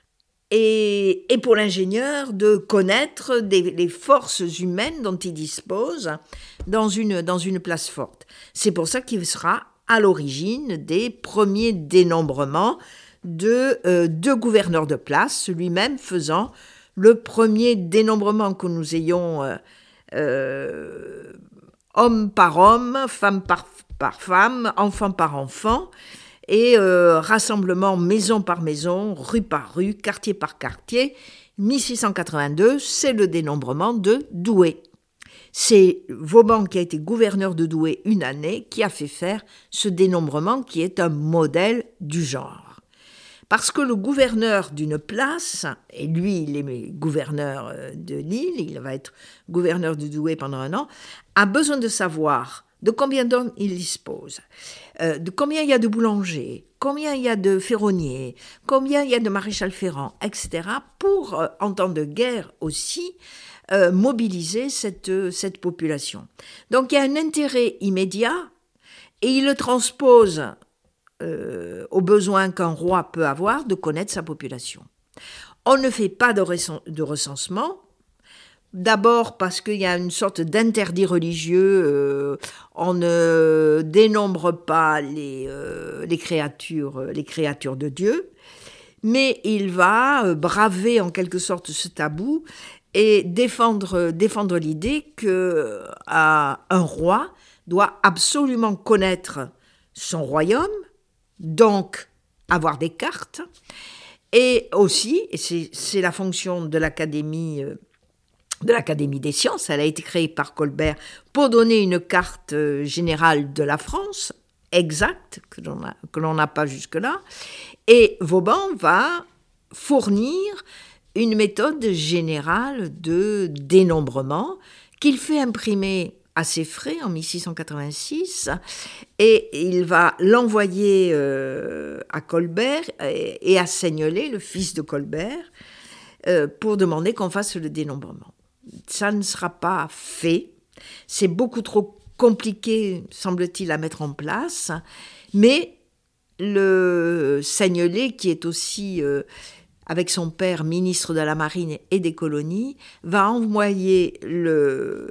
et, et pour l'ingénieur de connaître des, les forces humaines dont il dispose dans une, dans une place forte. C'est pour ça qu'il sera à l'origine des premiers dénombrements de euh, deux gouverneurs de place, lui-même faisant le premier dénombrement que nous ayons euh, euh, homme par homme, femme par, par femme, enfant par enfant, et euh, rassemblement maison par maison, rue par rue, quartier par quartier. mille six cent quatre-vingt-deux, c'est le dénombrement de Douai. C'est Vauban, qui a été gouverneur de Douai une année, qui a fait faire ce dénombrement qui est un modèle du genre. Parce que le gouverneur d'une place, et lui il est gouverneur de l'île, il va être gouverneur de Douai pendant un an, a besoin de savoir de combien d'hommes il dispose, euh, de combien il y a de boulangers, combien il y a de ferronniers, combien il y a de maréchal ferrant, et cetera, pour, euh, en temps de guerre aussi, euh, mobiliser cette, cette population. Donc il y a un intérêt immédiat, et il le transpose euh, aux besoins qu'un roi peut avoir de connaître sa population. On ne fait pas de, recens- de recensement. D'abord parce qu'il y a une sorte d'interdit religieux, euh, on ne dénombre pas les, euh, les, créatures, les créatures de Dieu, mais il va braver en quelque sorte ce tabou et défendre, défendre l'idée qu'un roi doit absolument connaître son royaume, donc avoir des cartes, et aussi, et c'est, c'est la fonction de l'Académie euh, de l'Académie des sciences, elle a été créée par Colbert pour donner une carte générale de la France, exacte, que l'on a, que l'on n'a pas jusque-là, et Vauban va fournir une méthode générale de dénombrement qu'il fait imprimer à ses frais en mille six cent quatre-vingt-six, et il va l'envoyer euh, à Colbert et, et à Seignelay, le fils de Colbert, euh, pour demander qu'on fasse le dénombrement. Ça ne sera pas fait, c'est beaucoup trop compliqué, semble-t-il, à mettre en place, mais le Seignelay, qui est aussi, euh, avec son père, ministre de la Marine et des colonies, va envoyer le,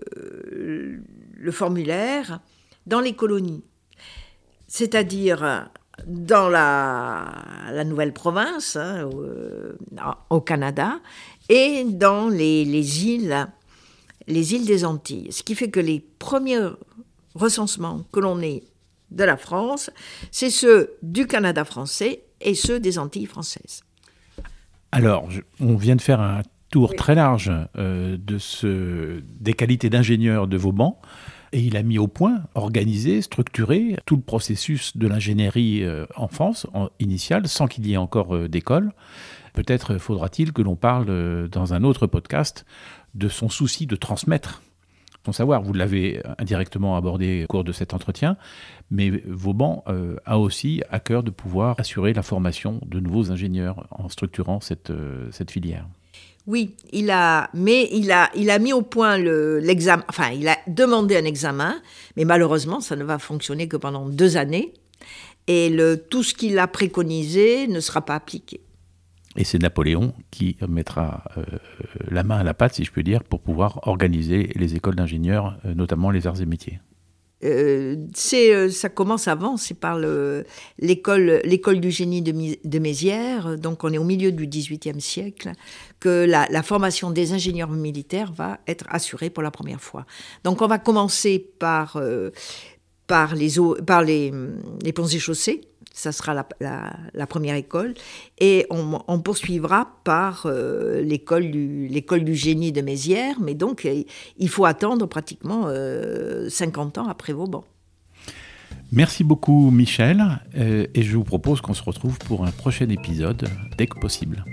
le formulaire dans les colonies, c'est-à-dire dans la, la nouvelle province, hein, au, au Canada, et dans les, les îles, les îles des Antilles. Ce qui fait que les premiers recensements que l'on ait de la France, c'est ceux du Canada français et ceux des Antilles françaises. Alors, je, on vient de faire un tour oui. très large euh, de ce, des qualités d'ingénieur de Vauban, et il a mis au point, organisé, structuré tout le processus de l'ingénierie euh, en France, en, initiale, sans qu'il y ait encore euh, d'école. Peut-être faudra-t-il que l'on parle euh, dans un autre podcast de son souci de transmettre son savoir. Vous l'avez indirectement abordé au cours de cet entretien, mais Vauban euh, a aussi à cœur de pouvoir assurer la formation de nouveaux ingénieurs en structurant cette, euh, cette filière. Oui, il a, mais il a, il a mis au point le, l'examen, enfin, il a demandé un examen, mais malheureusement, ça ne va fonctionner que pendant deux années, et le, tout ce qu'il a préconisé ne sera pas appliqué. Et c'est Napoléon qui mettra euh, la main à la pâte, si je peux dire, pour pouvoir organiser les écoles d'ingénieurs, euh, notamment les arts et métiers. euh, c'est, euh, ça commence avant, c'est par le, l'école, l'école du génie de, de Mézières, donc on est au milieu du dix-huitième siècle, que la, la formation des ingénieurs militaires va être assurée pour la première fois. Donc on va commencer par, euh, par, les, eaux, par les, les ponts et chaussées, ça sera la, la, la première école, et on, on poursuivra par euh, l'école, du, l'école du génie de Mézières, mais donc il faut attendre pratiquement euh, cinquante ans après Vauban. Merci beaucoup Michel, euh, et je vous propose qu'on se retrouve pour un prochain épisode dès que possible.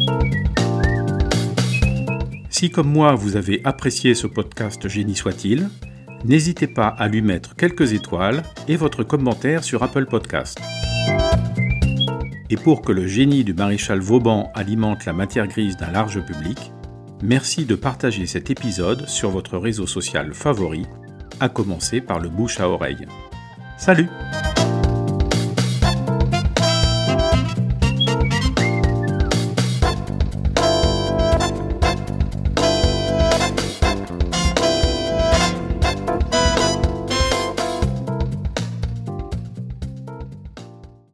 Si comme moi vous avez apprécié ce podcast Génie soit-il, n'hésitez pas à lui mettre quelques étoiles et votre commentaire sur Apple Podcast. Et pour que le génie du maréchal Vauban alimente la matière grise d'un large public, merci de partager cet épisode sur votre réseau social favori, à commencer par le bouche à oreille. Salut!